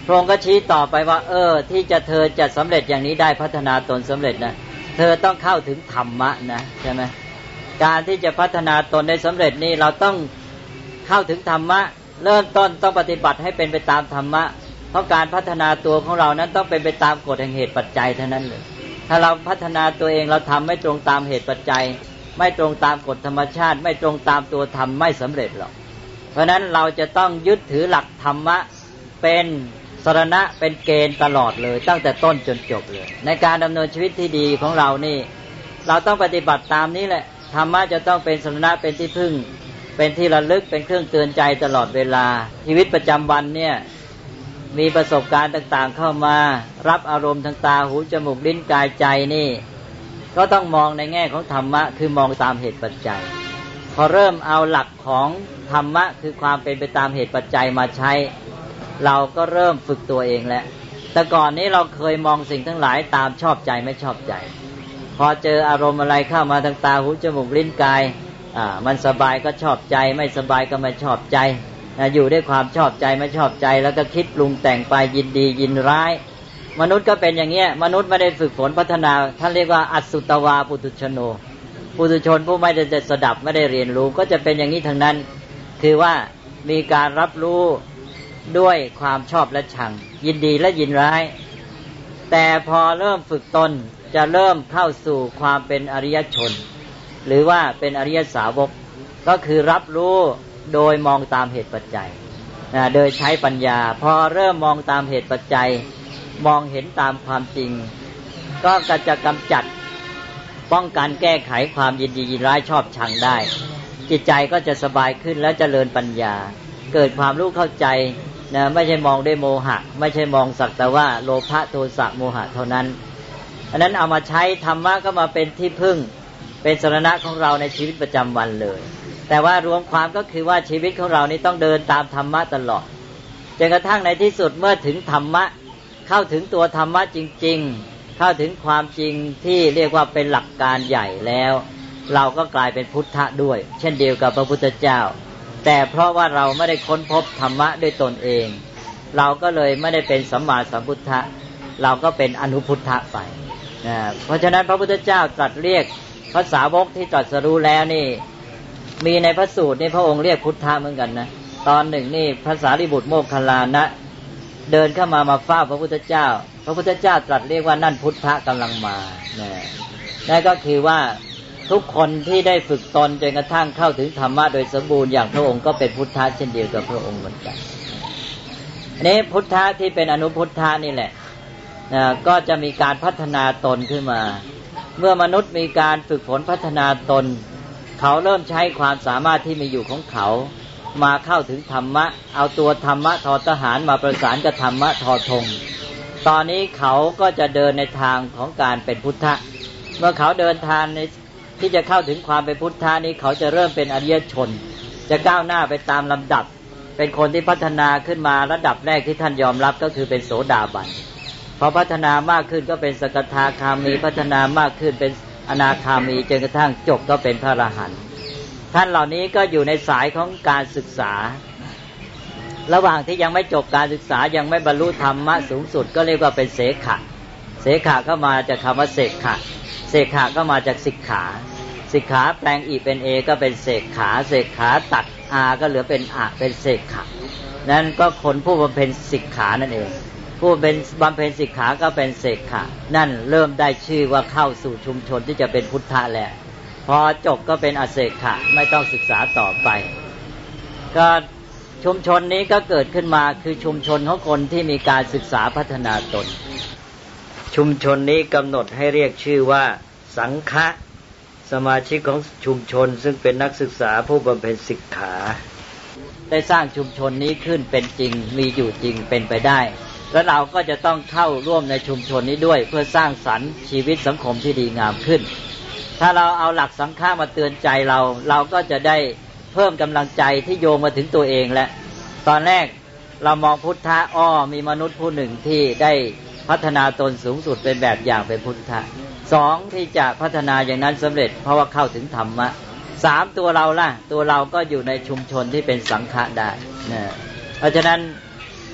พระองค์ก็ชี้ต่อไปว่าที่เธอจะสำเร็จอย่างนี้ได้พัฒนาตนสำเร็จนะเธอต้องเข้าถึงธรรมะนะใช่ไหมการที่จะพัฒนาตนได้สำเร็จนี่เราต้องเข้าถึงธรรมะเริ่มต้นต้องปฏิบัติให้เป็นไปตามธรรมะเพราะการพัฒนาตัวของเรานั้นต้องเป็นไปตามกฎแห่งเหตุปัจจัยเท่านั้นเลยถ้าเราพัฒนาตัวเองเราทำไม่ตรงตามเหตุปัจจัยไม่ตรงตามกฎธรรมชาติไม่ตรงตามตัวธรรมไม่สำเร็จหรอกเพราะนั้นเราจะต้องยึดถือหลักธรรมะเป็นสรณะเป็นเกณฑ์ตลอดเลยตั้งแต่ต้นจนจบเลยในการดำเนินชีวิตที่ดีของเรานี่เราต้องปฏิบัติตามนี้แหละธรรมะจะต้องเป็นสรณะเป็นที่พึ่งเป็นที่ระลึกเป็นเครื่องเตือนใจตลอดเวลาชีวิตประจำวันเนี่ยมีประสบการณ์ต่างๆเข้ามารับอารมณ์ทางตาหูจมูกลิ้นกายใจนี่ก็ต้องมองในแง่ของธรรมะคือมองตามเหตุปัจจัยพอเริ่มเอาหลักของธรรมะคือความเป็นไปตามเหตุปัจจัยมาใช้เราก็เริ่มฝึกตัวเองแล้วแต่ก่อนนี้เราเคยมองสิ่งทั้งหลายตามชอบใจไม่ชอบใจพอเจออารมณ์อะไรเข้ามาทางตาหูจมูกลิ้นกายมันสบายก็ชอบใจไม่สบายก็ไม่ชอบใจอยู่ด้วยความชอบใจไม่ชอบใจแล้วก็คิดปรุงแต่งไปยินดียินร้ายมนุษย์ก็เป็นอย่างเงี้ยมนุษย์ไม่ได้ฝึกฝนพัฒนาท่านเรียกว่าอสุตวาปุถุชโนปุถุชนผู้ไม่ได้สดับไม่ได้เรียนรู้ก็จะเป็นอย่างนี้ทั้งนั้นคือว่ามีการรับรู้ด้วยความชอบและชังยินดีและยินร้ายแต่พอเริ่มฝึกตนจะเริ่มเข้าสู่ความเป็นอริยชนหรือว่าเป็นอริยสาวกก็คือรับรู้โดยมองตามเหตุปัจจัยโดยใช้ปัญญาพอเริ่มมองตามเหตุปัจจัยมองเห็นตามความจริงก็จะกำจัดป้องกันแก้ไขความยินดียินร้ายชอบชังได้จิตใจก็จะสบายขึ้นและเจริญปัญญาเกิดความรู้เข้าใจนะไม่ใช่มองด้วยโมหะไม่ใช่มองสักแต่ว่าโลภะโทสะโมหะเท่านั้นอันนั้นเอามาใช้ธรรมะก็มาเป็นที่พึ่งเป็นสรณะของเราในชีวิตประจำวันเลยแต่ว่ารวมความก็คือว่าชีวิตของเรานี่ต้องเดินตามธรรมะตลอดจนกระทั่งในที่สุดเมื่อถึงธรรมะเข้าถึงตัวธรรมะจริงๆเข้าถึงความจริงที่เรียกว่าเป็นหลักการใหญ่แล้วเราก็กลายเป็นพุทธะด้วยเช่นเดียวกับพระพุทธเจ้าแต่เพราะว่าเราไม่ได้ค้นพบธรรมะด้วยตนเองเราก็เลยไม่ได้เป็นสัมมาสัมพุทธะเราก็เป็นอนุพุทธะไปเพราะฉะนั้นพระพุทธเจ้าตรัสเรียกพระสาวกที่ตรัสรู้แล้วนี่มีในพระสูตรนี่พระองค์เรียกพุทธะเหมือนกันนะตอนหนึ่งนี่พระสารีบุตรโมคคัลลานะเดินเข้ามาเฝ้าพระพุทธเจ้าพระพุทธเจ้าตรัสเรียกว่านั่นพุทธะกำลังมานั่นก็คือว่าทุกคนที่ได้ฝึกตนจนกระทั่งเข้าถึงธรรมะโดยสมบูรณ์อย่างพระองค์ก็เป็นพุทธะเช่นเดียวกับพระองค์เหมือนกันอันนี้พุทธะที่เป็นอนุพุทธะนี่แหละก็จะมีการพัฒนาตนขึ้นมาเมื่อมนุษย์มีการฝึกฝนพัฒนาตนเขาเริ่มใช้ความสามารถที่มีอยู่ของเขามาเข้าถึงธรรมะเอาตัวธรรมะทอทหารมาประสานกับธรรมะทอธงตอนนี้เขาก็จะเดินในทางของการเป็นพุทธะเมื่อเขาเดินทางในที่จะเข้าถึงความเป็นพุทธะนี้เขาจะเริ่มเป็นอริยชนจะก้าวหน้าไปตามลำดับเป็นคนที่พัฒนาขึ้นมาระดับแรกที่ท่านยอมรับก็คือเป็นโสดาบันพอพัฒนามากขึ้นก็เป็นสกทาคามีพัฒนามากขึ้นเป็นอนาคามีจนกระทั่งจบก็เป็นพระอรหันต์ท่านเหล่านี้ก็อยู่ในสายของการศึกษาระหว่างที่ยังไม่จบการศึกษายังไม่บรรลุธรรมะสูงสุดก็เรียกว่าเป็นเสขะเสขะก็มาจากคำว่าเสกขะเสกขะก็มาจากสิกขาสิกขาแปลงอีเป็นเอก็เป็นเสกขาเสกขาตัดอาก็เหลือเป็นอะเป็นเสกขะนั่นก็คนผู้บำเพ็ญสิกขานั่นเองผู้เป็นบำเพ็ญสิกขาก็เป็นเสกขะนั่นเริ่มได้ชื่อว่าเข้าสู่ชุมชนที่จะเป็นพุทธะแล้วพอจบก็เป็นอเสกขะไม่ต้องศึกษาต่อไปก็ชุมชนนี้ก็เกิดขึ้นมาคือชุมชนของคนที่มีการศึกษาพัฒนาตนชุมชนนี้กำหนดให้เรียกชื่อว่าสังฆะสมาชิกของชุมชนซึ่งเป็นนักศึกษาผู้บำเพ็ญสิกขาได้สร้างชุมชนนี้ขึ้นเป็นจริงมีอยู่จริงเป็นไปได้แล้วเราก็จะต้องเข้าร่วมในชุมชนนี้ด้วยเพื่อสร้างสรรค์ชีวิตสังคมที่ดีงามขึ้นถ้าเราเอาหลักสังฆะมาเตือนใจเราก็จะได้เพิ่มกำลังใจที่โยงมาถึงตัวเองและตอนแรกเรามองพุทธะมีมนุษย์ผู้หนึ่งที่ได้พัฒนาตนสูงสุดเป็นแบบอย่างเป็นพุทธะสองที่จะพัฒนาอย่างนั้นสำเร็จเพราะว่าเข้าถึงธรรมะสามตัวเราล่ะตัวเราก็อยู่ในชุมชนที่เป็นสังฆะได้นะเพราะฉะนั้น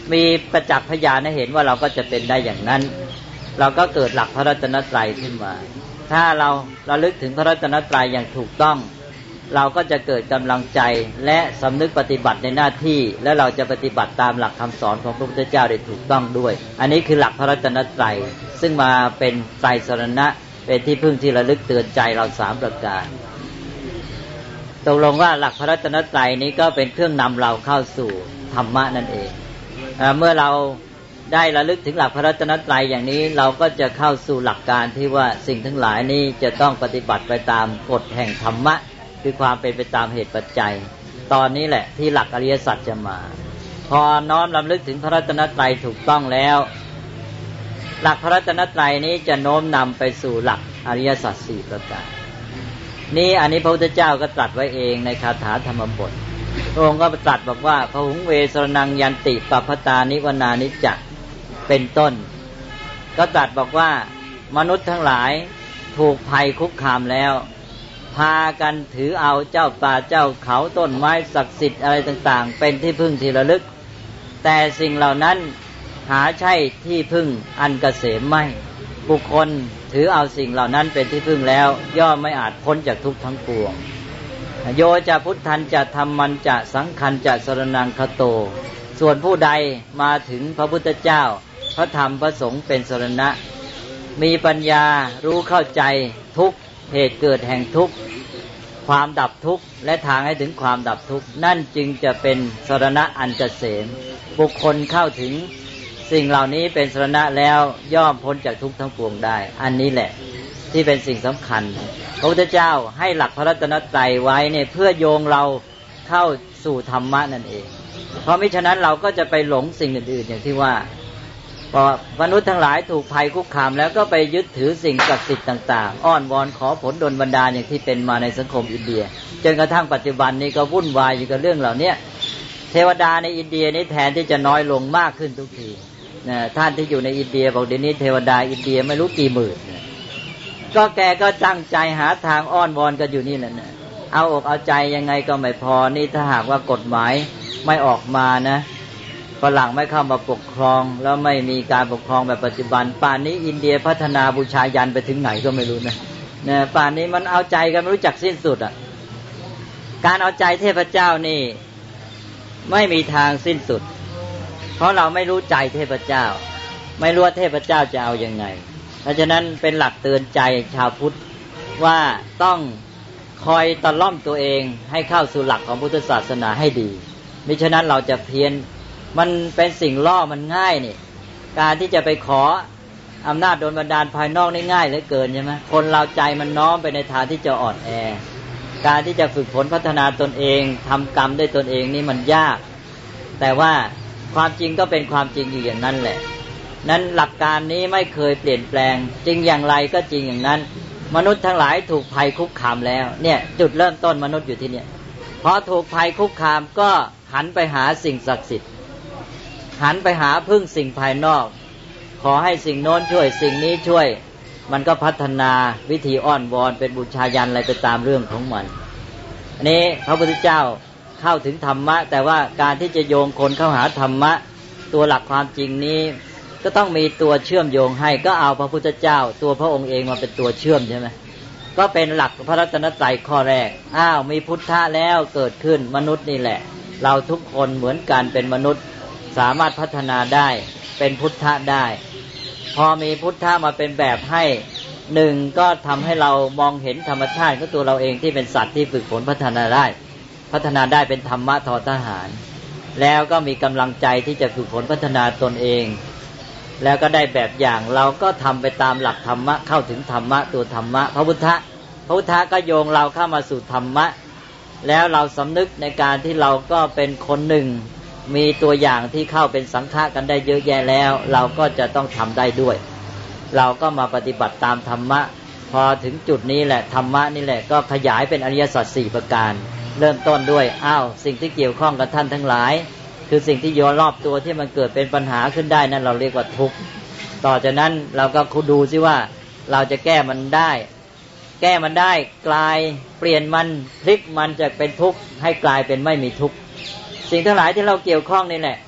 มีประจักษ์พยานให้เห็นว่าเราก็จะเป็นได้อย่างนั้นเราก็เกิดหลักพระรัตนตรัยขึ้นมาถ้าเราระลึกถึงพระรัตนตรัยอย่างถูกต้องเราก็จะเกิดกำลังใจและสำนึกปฏิบัติในหน้าที่และเราจะปฏิบัติตามหลักคำสอนของพระพุทธเจ้าได้ถูกต้องด้วยอันนี้คือหลักพระรัตนตรัยซึ่งมาเป็นไตรสรณะเป็นที่พึ่งที่ระลึกเตือนใจเรา3ประการตกลงว่าหลักพระรัตนตรัยนี้ก็เป็นเครื่องนำเราเข้าสู่ธรรมะนั่นเองเมื่อเราได้ระลึกถึงหลักพระรัตนตรัยอย่างนี้เราก็จะเข้าสู่หลักการที่ว่าสิ่งทั้งหลายนี้จะต้องปฏิบัติไปตามกฎแห่งธรรมะคือความเป็นไปตามเหตุปัจจัยตอนนี้แหละที่หลักอริยสัจจะมาพอน้อมรำลึกถึงพระรัตนตรัยถูกต้องแล้วหลักพระรัตนตรัยนี้จะโน้มนำไปสู่หลักอริยสัจ4ประการนี่อันนี้พระพุทธเจ้าก็ตรัสไว้เองในคาถาธรรมบทพระองค์ก็ตรัสบอกว่าพหุงเวสรนังยันติปัพพตานิวนานิจจะเป็นต้นก็ตรัสบอกว่ามนุษย์ทั้งหลายถูกภัยคุกคามแล้วพากันถือเอาเจ้าป่าเจ้าเขาต้นไม้ศักดิ์สิทธิ์อะไรต่างๆเป็นที่พึ่งที่ระลึกแต่สิ่งเหล่านั้นหาใช่ที่พึ่งอันเกษมไม่บุคคลถือเอาสิ่งเหล่านั้นเป็นที่พึ่งแล้วย่อมไม่อาจพ้นจากทุกข์ทั้งปวงโยจะพุทธันจะธรรมันจะสังฆันจะสรณังคโตส่วนผู้ใดมาถึงพระพุทธเจ้าพระธรรมพระสงฆ์เป็นสรณะมีปัญญารู้เข้าใจทุกข์เหตุเกิดแห่งทุกข์ความดับทุกข์และทางให้ถึงความดับทุกข์นั่นจึงจะเป็นสรณะอันเกษมบุคคลเข้าถึงสิ่งเหล่านี้เป็นสรณะแล้วย่อมพ้นจากทุกข์ทั้งปวงได้อันนี้แหละที่เป็นสิ่งสำคัญพระพุทธเจ้าให้หลักพระรัตนตรัยไว้เนี่ยเพื่อโยงเราเข้าสู่ธรรมะนั่นเองเพราะมิฉะนั้นเราก็จะไปหลงสิ่งอื่นๆอย่างที่ว่าพอมนุษย์ทั้งหลายถูกภัยคุกคามแล้วก็ไปยึดถือสิ่งศักดิ์สิทธิ์ต่างๆอ้อนวอนขอผลดลบันดาลอย่างที่เป็นมาในสังคมอินเดียจนกระทั่งปัจจุบันนี้ก็วุ่นวายอยู่กับเรื่องเหล่านี้เทวดาในอินเดียนี่แทนที่จะน้อยลงมากขึ้นทุกทีท่านที่อยู่ในอินเดียบอกเดี๋ยวนี้เทวดาอินเดียไม่รู้กี่หมื่นก็แกก็ตั้งใจหาทางอ้อนวอนกันอยู่นี่แหละนะเอาอกเอาใจยังไงก็ไม่พอนี่ถ้าหากว่ากฎหมายไม่ออกมานะฝรั่งไม่เข้ามาปกครองแล้วไม่มีการปกครองแบบปัจจุบันป่านนี้อินเดียพัฒนาบูชายันไปถึงไหนก็ไม่รู้นะป่านนี้มันเอาใจกันไม่รู้จักสิ้นสุดอ่ะการเอาใจเทพเจ้านี่ไม่มีทางสิ้นสุดเพราะเราไม่รู้ใจเทพเจ้าไม่รู้ว่าเทพเจ้าจะเอายังไงเพราะฉะนั้นเป็นหลักเตือนใจชาวพุทธว่าต้องคอยตะล่อมตัวเองให้เข้าสู่หลักของพุทธศาสนาให้ดีมิฉะนั้นเราจะเพี้ยนมันเป็นสิ่งล่อมันง่ายนี่การที่จะไปขออำนาจโดนบันดาลภายนอกนี่ง่ายเหลือเกินใช่ไหมคนเราใจมันน้อมไปในทางที่จะอ่อนแอการที่จะฝึกฝนพัฒนาตนเองทำกรรมด้วยตนเองนี่มันยากแต่ว่าความจริงก็เป็นความจริงอยู่อย่างนั้นแหละนั้นหลักการนี้ไม่เคยเปลี่ยนแปลงจริงอย่างไรก็จริงอย่างนั้นมนุษย์ทั้งหลายถูกภัยคุกคามแล้วเนี่ยจุดเริ่มต้นมนุษย์อยู่ที่เนี่ยพอถูกภัยคุกคามก็หันไปหาสิ่งศักดิ์สิทธิ์หันไปหาพึ่งสิ่งภายนอกขอให้สิ่งโน้นช่วยสิ่งนี้ช่วยมันก็พัฒนาวิธีอ้อนวอนเป็นบูชายันอะไรไปตามเรื่องของมันอันนี้พระพุทธเจ้าเข้าถึงธรรมะแต่ว่าการที่จะโยงคนเข้าหาธรรมะตัวหลักความจริงนี้ก็ต้องมีตัวเชื่อมโยงให้ก็เอาพระพุทธเจ้าตัวพระองค์เองมาเป็นตัวเชื่อมใช่ไหมก็เป็นหลักพระรัตนตรัยข้อแรกมีพุทธะแล้วเกิดขึ้นมนุษย์นี่แหละเราทุกคนเหมือนกันเป็นมนุษย์สามารถพัฒนาได้เป็นพุทธะได้พอมีพุทธะมาเป็นแบบให้หนึ่งก็ทำให้เรามองเห็นธรรมชาติของตัวเราเองที่เป็นสัตว์ที่ฝึกฝนพัฒนาได้เป็นธรรมะทอทหารแล้วก็มีกำลังใจที่จะฝึกฝนพัฒนาตนเองแล้วก็ได้แบบอย่างเราก็ทำไปตามหลักธรรมะเข้าถึงธรรมะตัวธรรมะพระพุทธะก็โยงเราเข้ามาสู่ธรรมะแล้วเราสำนึกในการที่เราก็เป็นคนหนึ่งมีตัวอย่างที่เข้าเป็นสังฆะกันได้เยอะแยะแล้วเราก็จะต้องทำได้ด้วยเราก็มาปฏิบัติตามธรรมะพอถึงจุดนี้แหละธรรมะนี่แหละก็ขยายเป็นอริยสัจ4ประการเริ่มต้นด้วยสิ่งที่เกี่ยวข้องกับท่านทั้งหลายคือสิ่งที่โยนรอบตัวที่มันเกิดเป็นปัญหาขึ้นได้นั่นเราเรียกว่าทุกข์ต่อจากนั้นเราก็ดูซิว่าเราจะแก้มันได้กลายเปลี่ยนมันพลิกมันจากเป็นทุกข์ให้กลายเป็นไม่มีทุกข์สิ่งทั้งหลายที่เราเกี่ยวข้องนี่แหละ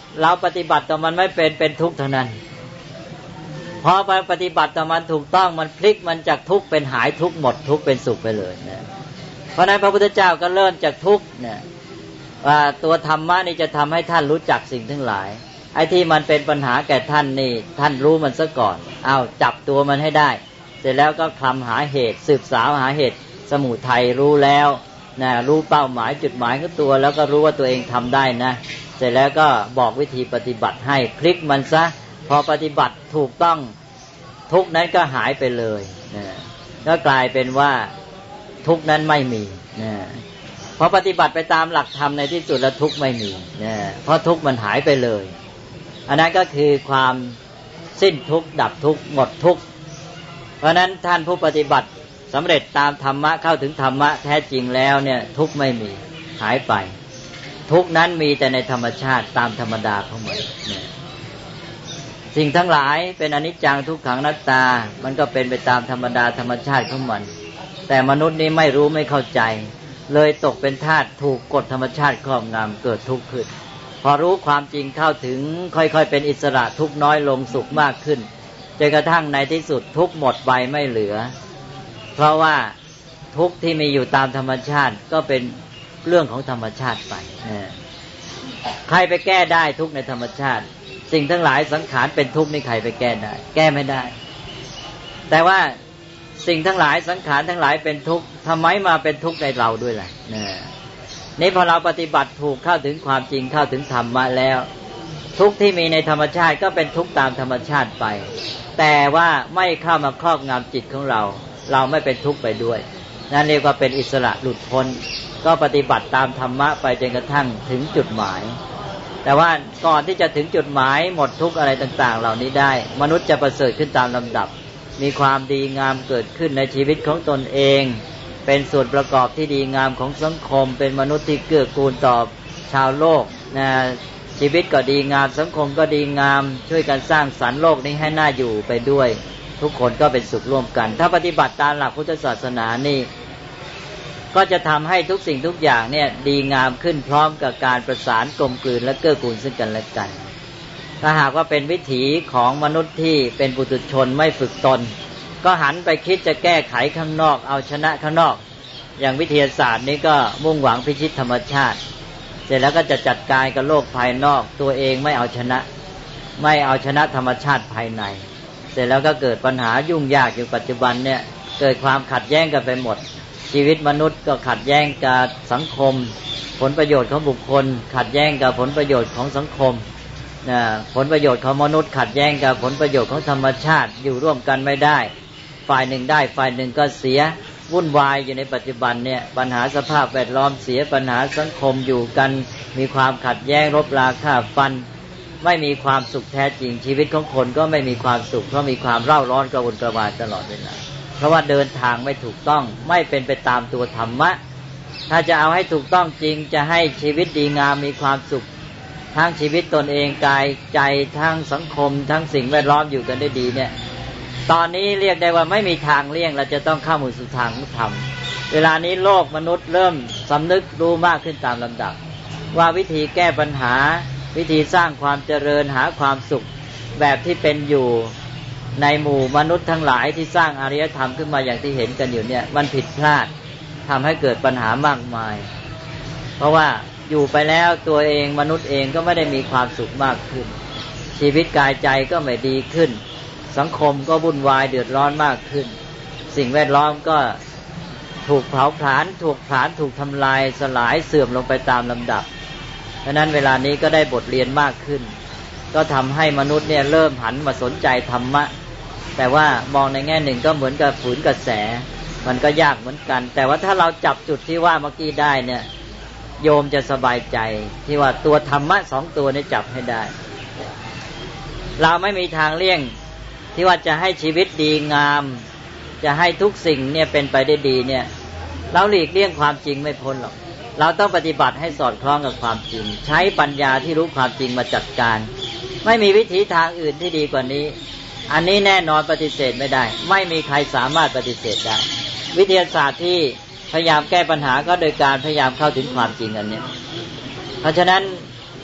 เราปฏิบัติต่อมันไม่เป็นทุกข์เท่านั้นพอไปปฏิบัติต่อมันถูกต้องมันพลิกมันจากทุกข์เป็นหายทุกข์หมดทุกข์เป็นสุขไปเลยนะเพราะนั้นพระพุทธเจ้าก็เริ่มจากทุกข์เนี่ยว่าตัวธรรมะนี่จะทำให้ท่านรู้จักสิ่งทั้งหลายไอ้ที่มันเป็นปัญหาแก่ท่านนี่ท่านรู้มันซะก่อนเอาจับตัวมันให้ได้เสร็จแล้วก็คลำหาเหตุสืบสาวหาเหตุสมุทัยรู้แล้วนะรู้เป้าหมายจุดหมายของตัวแล้วก็รู้ว่าตัวเองทำได้นะเสร็จแล้วก็บอกวิธีปฏิบัติให้พลิกมันซะพอปฏิบัติถูกต้องทุกนั้นก็หายไปเลยนะก็กลายเป็นว่าทุกนั้นไม่มีนะพอปฏิบัติไปตามหลักธรรมในที่สุดแล้วทุกไม่มีนะเพราะทุกมันหายไปเลยอันนั้นก็คือความสิ้นทุกข์ดับทุกข์หมดทุกข์เพราะนั้นท่านผู้ปฏิบัติสำเร็จตามธรรมะเข้าถึงธรรมะแท้จริงแล้วเนี่ยทุกข์ไม่มีหายไปทุกข์นั้นมีแต่ในธรรมชาติตามธรรมดาของมันสิ่งทั้งหลายเป็นอนิจจังทุกขังอนัตตามันก็เป็นไปตามธรรมดาธรรมชาติของมันแต่มนุษย์นี้ไม่รู้ไม่เข้าใจเลยตกเป็นทาสถูกกฎธรรมชาติครอบงำเกิดทุกข์ขึ้นพอรู้ความจริงเข้าถึงค่อยๆเป็นอิสระทุกข์น้อยลงสุขมากขึ้นจนกระทั่งในที่สุดทุกข์หมดไปไม่เหลือเพราะว่าทุกข์ที่มีอยู่ตามธรรมชาติก็เป็นเรื่องของธรรมชาติไปใครไปแก้ได้ทุกข์ในธรรมชาติสิ่งทั้งหลายสังขารเป็นทุกข์นี่ใครไปแก้ได้แก้ไม่ได้แต่ว่าสิ่งทั้งหลายสังขารทั้งหลายเป็นทุกข์ทำไมมาเป็นทุกข์ในเราด้วยล่ะนี่พอเราปฏิบัติถูกเข้าถึงความจริงเข้าถึงธรรมะแล้วทุกข์ที่มีในธรรมชาติก็เป็นทุกข์ตามธรรมชาติไปแต่ว่าไม่เข้ามาครอบงำจิตของเราไม่เป็นทุกข์ไปด้วยนั่นเรียกว่าเป็นอิสระหลุดพ้นก็ปฏิบัติตามธรรมะไปจนกระทั่งถึงจุดหมายแต่ว่าก่อนที่จะถึงจุดหมายหมดทุกข์อะไรต่างๆเหล่านี้ได้มนุษย์จะประเสริฐขึ้นตามลำดับมีความดีงามเกิดขึ้นในชีวิตของตนเองเป็นส่วนประกอบที่ดีงามของสังคมเป็นมนุษย์ที่เกื้อกูลต่อชาวโลกนะชีวิตก็ดีงามสังคมก็ดีงามช่วยกันสร้างสรรค์โลกนี้ให้น่าอยู่ไปด้วยทุกคนก็เป็นสุขร่วมกันถ้าปฏิบัติตามหลักพุทธศาสนานี่ก็จะทำให้ทุกสิ่งทุกอย่างเนี่ยดีงามขึ้นพร้อมกับการประสานกลมกลืนและเกื้อกูลซึ่งกันและกันถ้าหากว่าเป็นวิถีของมนุษย์ที่เป็นปุถุชนไม่ฝึกตนก็หันไปคิดจะแก้ไขข้างนอกเอาชนะข้างนอกอย่างวิทยาศาสตร์นี้ก็มุ่งหวังพิชิตธรรมชาติเสร็จแล้วก็จะจัดการกับโลกภายนอกตัวเองไม่เอาชนะธรรมชาติภายในเสร็จแล้วก็เกิดปัญหายุ่งยากอยู่ปัจจุบันเนี่ยเกิดความขัดแย้งกันไปหมดชีวิตมนุษย์ก็ขัดแย้งกับสังคมผลประโยชน์ของบุคคลขัดแย้งกับผลประโยชน์ของสังคมผลประโยชน์ของมนุษย์ขัดแย้งกับผลประโยชน์ของธรรมชาติอยู่ร่วมกันไม่ได้ฝ่ายหนึ่งได้ฝ่ายหนึ่งก็เสียวุ่นวายอยู่ในปัจจุบันเนี่ยปัญหาสภาพแวดล้อมเสียปัญหาสังคมอยู่กันมีความขัดแย้งรบราฆ่าฟันไม่มีความสุขแท้จริงชีวิตของคนก็ไม่มีความสุขเพราะมีความเร่าร้อนกระวนกระวายตลอดเวลาเพราะว่าเดินทางไม่ถูกต้องไม่เป็นไปตามตัวธรรมะถ้าจะเอาให้ถูกต้องจริงจะให้ชีวิตดีงามมีความสุขทั้งชีวิตตนเองกายใจทั้งสังคมทั้งสิ่งแวดล้อมอยู่กันได้ดีเนี่ยตอนนี้เรียกได้ว่าไม่มีทางเลี่ยงเราจะต้องเข้าสู่ทางธรรมเวลานี้โลกมนุษย์เริ่มสำนึกรู้มากขึ้นตามลำดับว่าวิธีแก้ปัญหาวิธีสร้างความเจริญหาความสุขแบบที่เป็นอยู่ในหมู่มนุษย์ทั้งหลายที่สร้างอารยธรรมขึ้นมาอย่างที่เห็นกันอยู่เนี่ยมันผิดพลาดทำให้เกิดปัญหามากมายเพราะว่าอยู่ไปแล้วตัวเองมนุษย์เองก็ไม่ได้มีความสุขมากขึ้นชีวิตกายใจก็ไม่ดีขึ้นสังคมก็วุ่นวายเดือดร้อนมากขึ้นสิ่งแวดล้อมก็ถูกเผาผลาญถูกทำลายสลายเสื่อมลงไปตามลำดับฉะนั้นเวลานี้ก็ได้บทเรียนมากขึ้นก็ทำให้มนุษย์เนี่ยเริ่มหันมาสนใจธรรมะแต่ว่ามองในแง่หนึ่งก็เหมือนกับฝืนกระแสมันก็ยากเหมือนกันแต่ว่าถ้าเราจับจุดที่ว่าเมื่อกี้ได้เนี่ยโยมจะสบายใจที่ว่าตัวธรรมะสองตัวนี้จับให้ได้เราไม่มีทางเลี่ยงที่ว่าจะให้ชีวิตดีงามจะให้ทุกสิ่งเนี่ยเป็นไปได้ดีเนี่ยเราหลีกเลี่ยงความจริงไม่พ้นหรอกเราต้องปฏิบัติให้สอดคล้องกับความจริงใช้ปัญญาที่รู้ความจริงมาจัดการไม่มีวิธีทางอื่นที่ดีกว่านี้อันนี้แน่นอนปฏิเสธไม่ได้ไม่มีใครสามารถปฏิเสธได้วิทยาศาสตร์ที่พยายามแก้ปัญหาก็โดยการพยายามเข้าถึงความจริงอันนี้เพราะฉะนั้น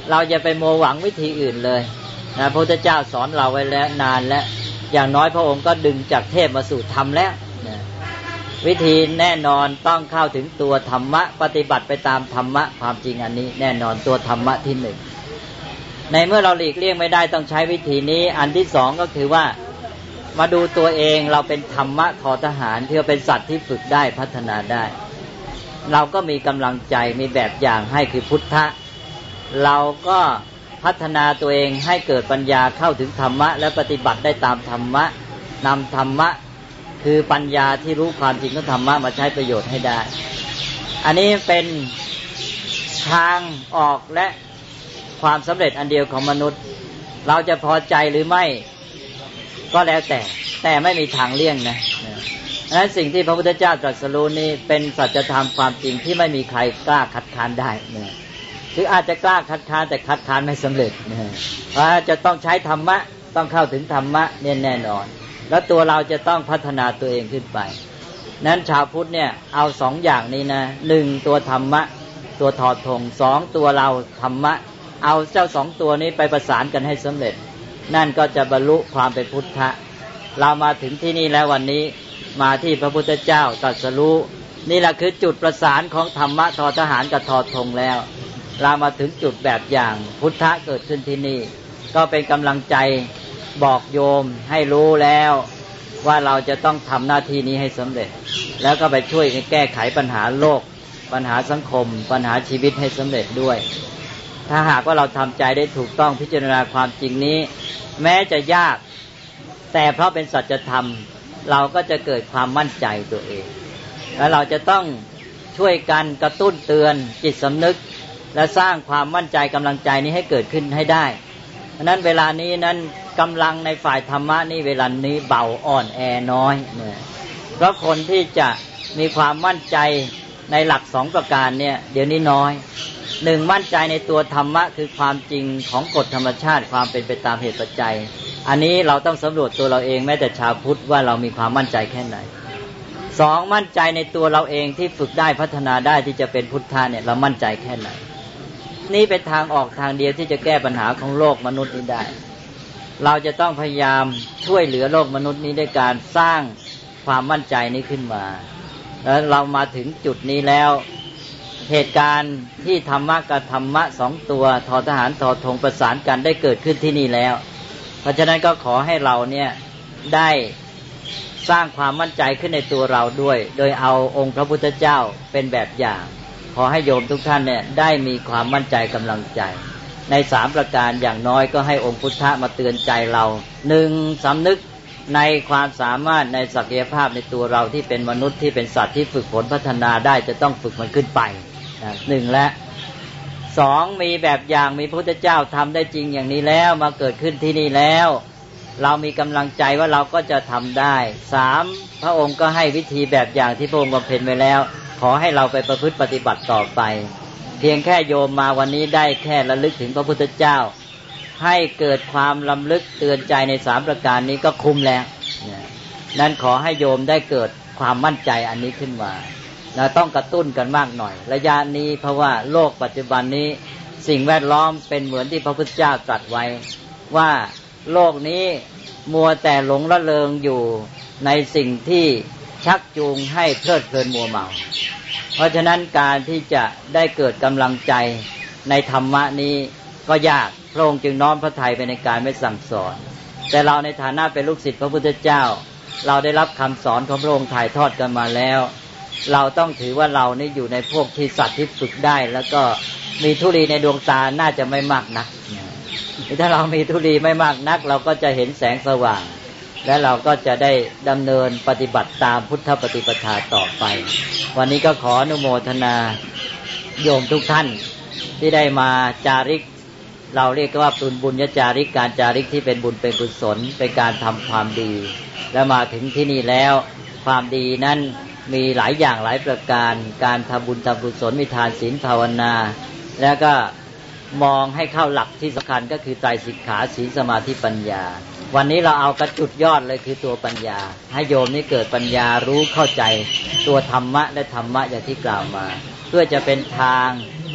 เราจะไปโมหวังวิธีอื่นเลยนะพระพุทธเจ้าสอนเราไว้แล้วนานแล้วอย่างน้อยพระองค์ก็ดึงจากเทพมาสู่ธรรมแล้วนะวิธีแน่นอนต้องเข้าถึงตัวธรรมะปฏิบัติไปตามธรรมะความจริงอันนี้แน่นอนตัวธรรมะที่หนึ่งในเมื่อเราหลีกเลี่ยงไม่ได้ต้องใช้วิธีนี้อันที่สองก็คือว่ามาดูตัวเองเราเป็นธรรมะทอทหารที่เป็นสัตว์ที่ฝึกได้พัฒนาได้เราก็มีกำลังใจมีแบบอย่างให้คือพุทธะเราก็พัฒนาตัวเองให้เกิดปัญญาเข้าถึงธรรมะและปฏิบัติได้ตามธรรมะนำธรรมะคือปัญญาที่รู้ความจริงของธรรมะมาใช้ประโยชน์ให้ได้อันนี้เป็นทางออกและความสำเร็จอันเดียวของมนุษย์เราจะพอใจหรือไม่ก็แล้วแต่ไม่มีทางเลี่ยงนะดังนั้นสิ่งที่พระพุทธเจ้าตรัสรู้นี้เป็นสัจธรรมความจริงที่ไม่มีใครกล้าคัดค้านได้นะหรืออาจจะกล้าคัดค้านแต่คัดค้านไม่สำเร็จนะเพราะจะต้องใช้ธรรมะต้องเข้าถึงธรรมะแน่นอนแล้วตัวเราจะต้องพัฒนาตัวเองขึ้นไปนั้นชาวพุทธเนี่ยเอาสองอย่างนี้นะหนึ่งตัวธรรมะตัวถอดถงสองตัวเราธรรมะเอาเจ้าสองตัวนี้ไปประสานกันให้สำเร็จนั่นก็จะบรรลุความเป็นพุทธะเรามาถึงที่นี่แล้ววันนี้มาที่พระพุทธเจ้าตรัสรู้นี่แหละคือจุดประสานของธรรมะทอทหารกับทอธงแล้วเรามาถึงจุดแบบอย่างพุทธะเกิดขึ้นที่นี่ก็เป็นกำลังใจบอกโยมให้รู้แล้วว่าเราจะต้องทำหน้าที่นี้ให้สำเร็จแล้วก็ไปช่วยแก้ไขปัญหาโลกปัญหาสังคมปัญหาชีวิตให้สำเร็จด้วยถ้าหากว่าเราทำใจได้ถูกต้องพิจารณาความจริงนี้แม้จะยากแต่เพราะเป็นสัจธรรมเราก็จะเกิดความมั่นใจตัวเองและเราจะต้องช่วยกันกระตุ้นเตือนจิตสำนึกและสร้างความมั่นใจกำลังใจนี้ให้เกิดขึ้นให้ได้เพราะนั้นเวลานี้นั้นกำลังในฝ่ายธรรมะนี่เวลานี้เบาอ่อนแอน้อยเนี่ยเพราะคนที่จะมีความมั่นใจในหลักสองประการเนี่ยเดี๋ยวนี้น้อยหนึ่งมั่นใจในตัวธรรมะคือความจริงของกฎธรรมชาติความเป็นไปตามเหตุปัจจัยอันนี้เราต้องสำรวจตัวเราเองแม้แต่ชาวพุทธว่าเรามีความมั่นใจแค่ไหนสองมั่นใจในตัวเราเองที่ฝึกได้พัฒนาได้ที่จะเป็นพุทธะเนี่ยเรามั่นใจแค่ไหนนี่เป็นทางออกทางเดียวที่จะแก้ปัญหาของโลกมนุษย์นี้ได้เราจะต้องพยายามช่วยเหลือโลกมนุษย์นี้ด้วยการสร้างความมั่นใจนี้ขึ้นมาแล้วเรามาถึงจุดนี้แล้วเหตุการณ์ที่ธรรมะกับธรรมะสองตัวทอทหารทอธงประสานกันได้เกิดขึ้นที่นี่แล้วเพราะฉะนั้นก็ขอให้เราเนี่ยได้สร้างความมั่นใจขึ้นในตัวเราด้วยโดยเอาองค์พระพุทธเจ้าเป็นแบบอย่างขอให้โยมทุกท่านเนี่ยได้มีความมั่นใจกำลังใจในสามประการอย่างน้อยก็ให้องค์พุทธะมาเตือนใจเราหนึ่งสำนึกในความสามารถในศักยภาพในตัวเราที่เป็นมนุษย์ที่เป็นสัตว์ที่ฝึกฝนพัฒนาได้จะต้องฝึกมันขึ้นไปหนึ่งและสองมีแบบอย่างมีพระพุทธเจ้าทำได้จริงอย่างนี้แล้วมาเกิดขึ้นที่นี่แล้วเรามีกำลังใจว่าเราก็จะทำได้สามพระองค์ก็ให้วิธีแบบอย่างที่พระองค์บำเพ็ญไว้แล้วขอให้เราไปประพฤติปฏิบัติต่อไปเพียงแค่โยมมาวันนี้ได้แค่ระลึกถึงพระพุทธเจ้าให้เกิดความลำลึกเตือนใจในสามประการนี้ก็คุ้มแล้วนั้นขอให้โยมได้เกิดความมั่นใจอันนี้ขึ้นมาเราต้องกระตุ้นกันมากหน่อยระยะนี้เพราะว่าโลกปัจจุบันนี้สิ่งแวดล้อมเป็นเหมือนที่พระพุทธเจ้าตรัสไว้ว่าโลกนี้มัวแต่หลงละเลงอยู่ในสิ่งที่ชักจูงให้เพลิดเพลินมัวเมาเพราะฉะนั้นการที่จะได้เกิดกำลังใจในธรรมะนี้ก็ยากพระองค์จึงน้อมพระทัยไปในการไม่สั่งสอนแต่เราในฐานะเป็นลูกศิษย์พระพุทธเจ้าเราได้รับคำสอนของพระองค์ถ่ายทอดกันมาแล้วเราต้องถือว่าเรานี่อยู่ในพวกที่สัตว์ที่ฝึกได้แล้วก็มีธุลีในดวงตาน่าจะไม่มากนักถ้าเรามีธุลีไม่มากนักเราก็จะเห็นแสงสว่างและเราก็จะได้ดำเนินปฏิบัติตามพุทธปฏิปทาต่อไปวันนี้ก็ขออนุโมทนาโยมทุกท่านที่ได้มาจาริกเราเรียกว่าบุญญจาริกการจาริกที่เป็นบุญเป็นกุศลเป็นการทำความดีและมาถึงที่นี่แล้วความดีนั้นมีหลายอย่างหลายประการการทำบุญทำกุศลมีทานศีลภาวนาแล้วก็มองให้เข้าหลักที่สำคัญก็คือไตรสิกขาศีลสมาธิปัญญาวันนี้เราเอากระจุดยอดเลยคือตัวปัญญาให้โยมนี่เกิดปัญญารู้เข้าใจตัวธรรมะและธรรมะอย่างที่กล่าวมาเพื่อจะเป็นทาง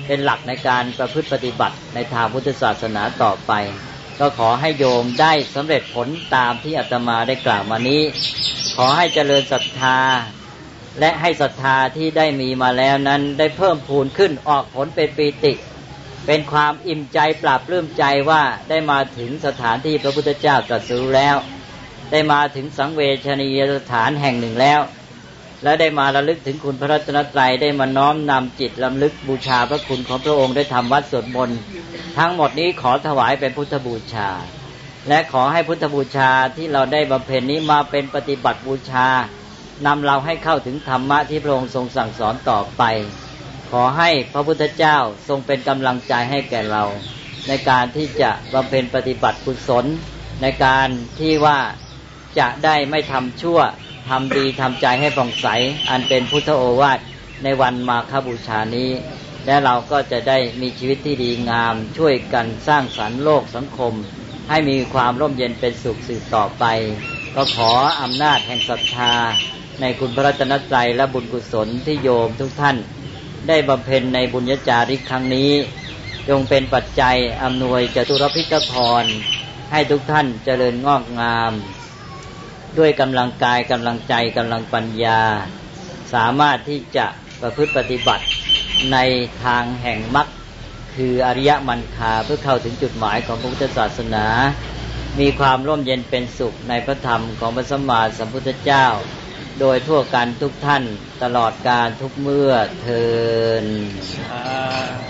เป็นหลักในการประพฤติปฏิบัติในทางพุทธศาสนาต่อไปก็ขอให้โยมได้สำเร็จผลตามที่อาตมาได้กล่าวมานี้ขอให้เจริญศรัทธาและให้ศรัทธาที่ได้มีมาแล้วนั้นได้เพิ่มพูนขึ้นออกผลเป็นปีติเป็นความอิ่มใจปราบปลื้มใจว่าได้มาถึงสถานที่พระพุทธเจ้าตรัสรู้แล้วได้มาถึงสังเวชนียสถานแห่งหนึ่งแล้วและได้มาระลึกถึงคุณพระรัตนตรัยได้มาน้อมนำจิตรำลึกบูชาพระคุณของพระองค์ได้ทำวัดสวดมนต์ทั้งหมดนี้ขอถวายเป็นพุทธบูชาและขอให้พุทธบูชาที่เราได้บำเพ็ญนี้มาเป็นปฏิบัติบูชานำเราให้เข้าถึงธรรมะที่พระองค์ทรงสั่งสอนต่อไปขอให้พระพุทธเจ้าทรงเป็นกำลังใจให้แก่เราในการที่จะบำเพ็ญปฏิบัติกุศลในการที่ว่าจะได้ไม่ทำชั่วทำดีทำใจให้ผ่องใสอันเป็นพุทธโอวาทในวันมาฆบูชานี้และเราก็จะได้มีชีวิตที่ดีงามช่วยกันสร้างสรรค์โลกสังคมให้มีความร่มเย็นเป็นสุขสืบต่อไปก็ขออำนาจแห่งศรัทธาในคุณพระรัตนตรัยและบุญกุศลที่โยมทุกท่านได้บำเพ็ญในบุญญาจาริกครั้งนี้จงเป็นปัจจัยอำนวยจตุรพิธพรให้ทุกท่านเจริญงอกงามด้วยกำลังกายกำลังใจกำลังปัญญาสามารถที่จะประพฤติปฏิบัติในทางแห่งมรรคคืออริยมรรคาเพื่อเข้าถึงจุดหมายของพระพุทธศาสนามีความร่มเย็นเป็นสุขในพระธรรมของพระสัมมาสัมพุทธเจ้าโดยทั่วกันทุกท่านตลอดกาลทุกเมื่อเทอญ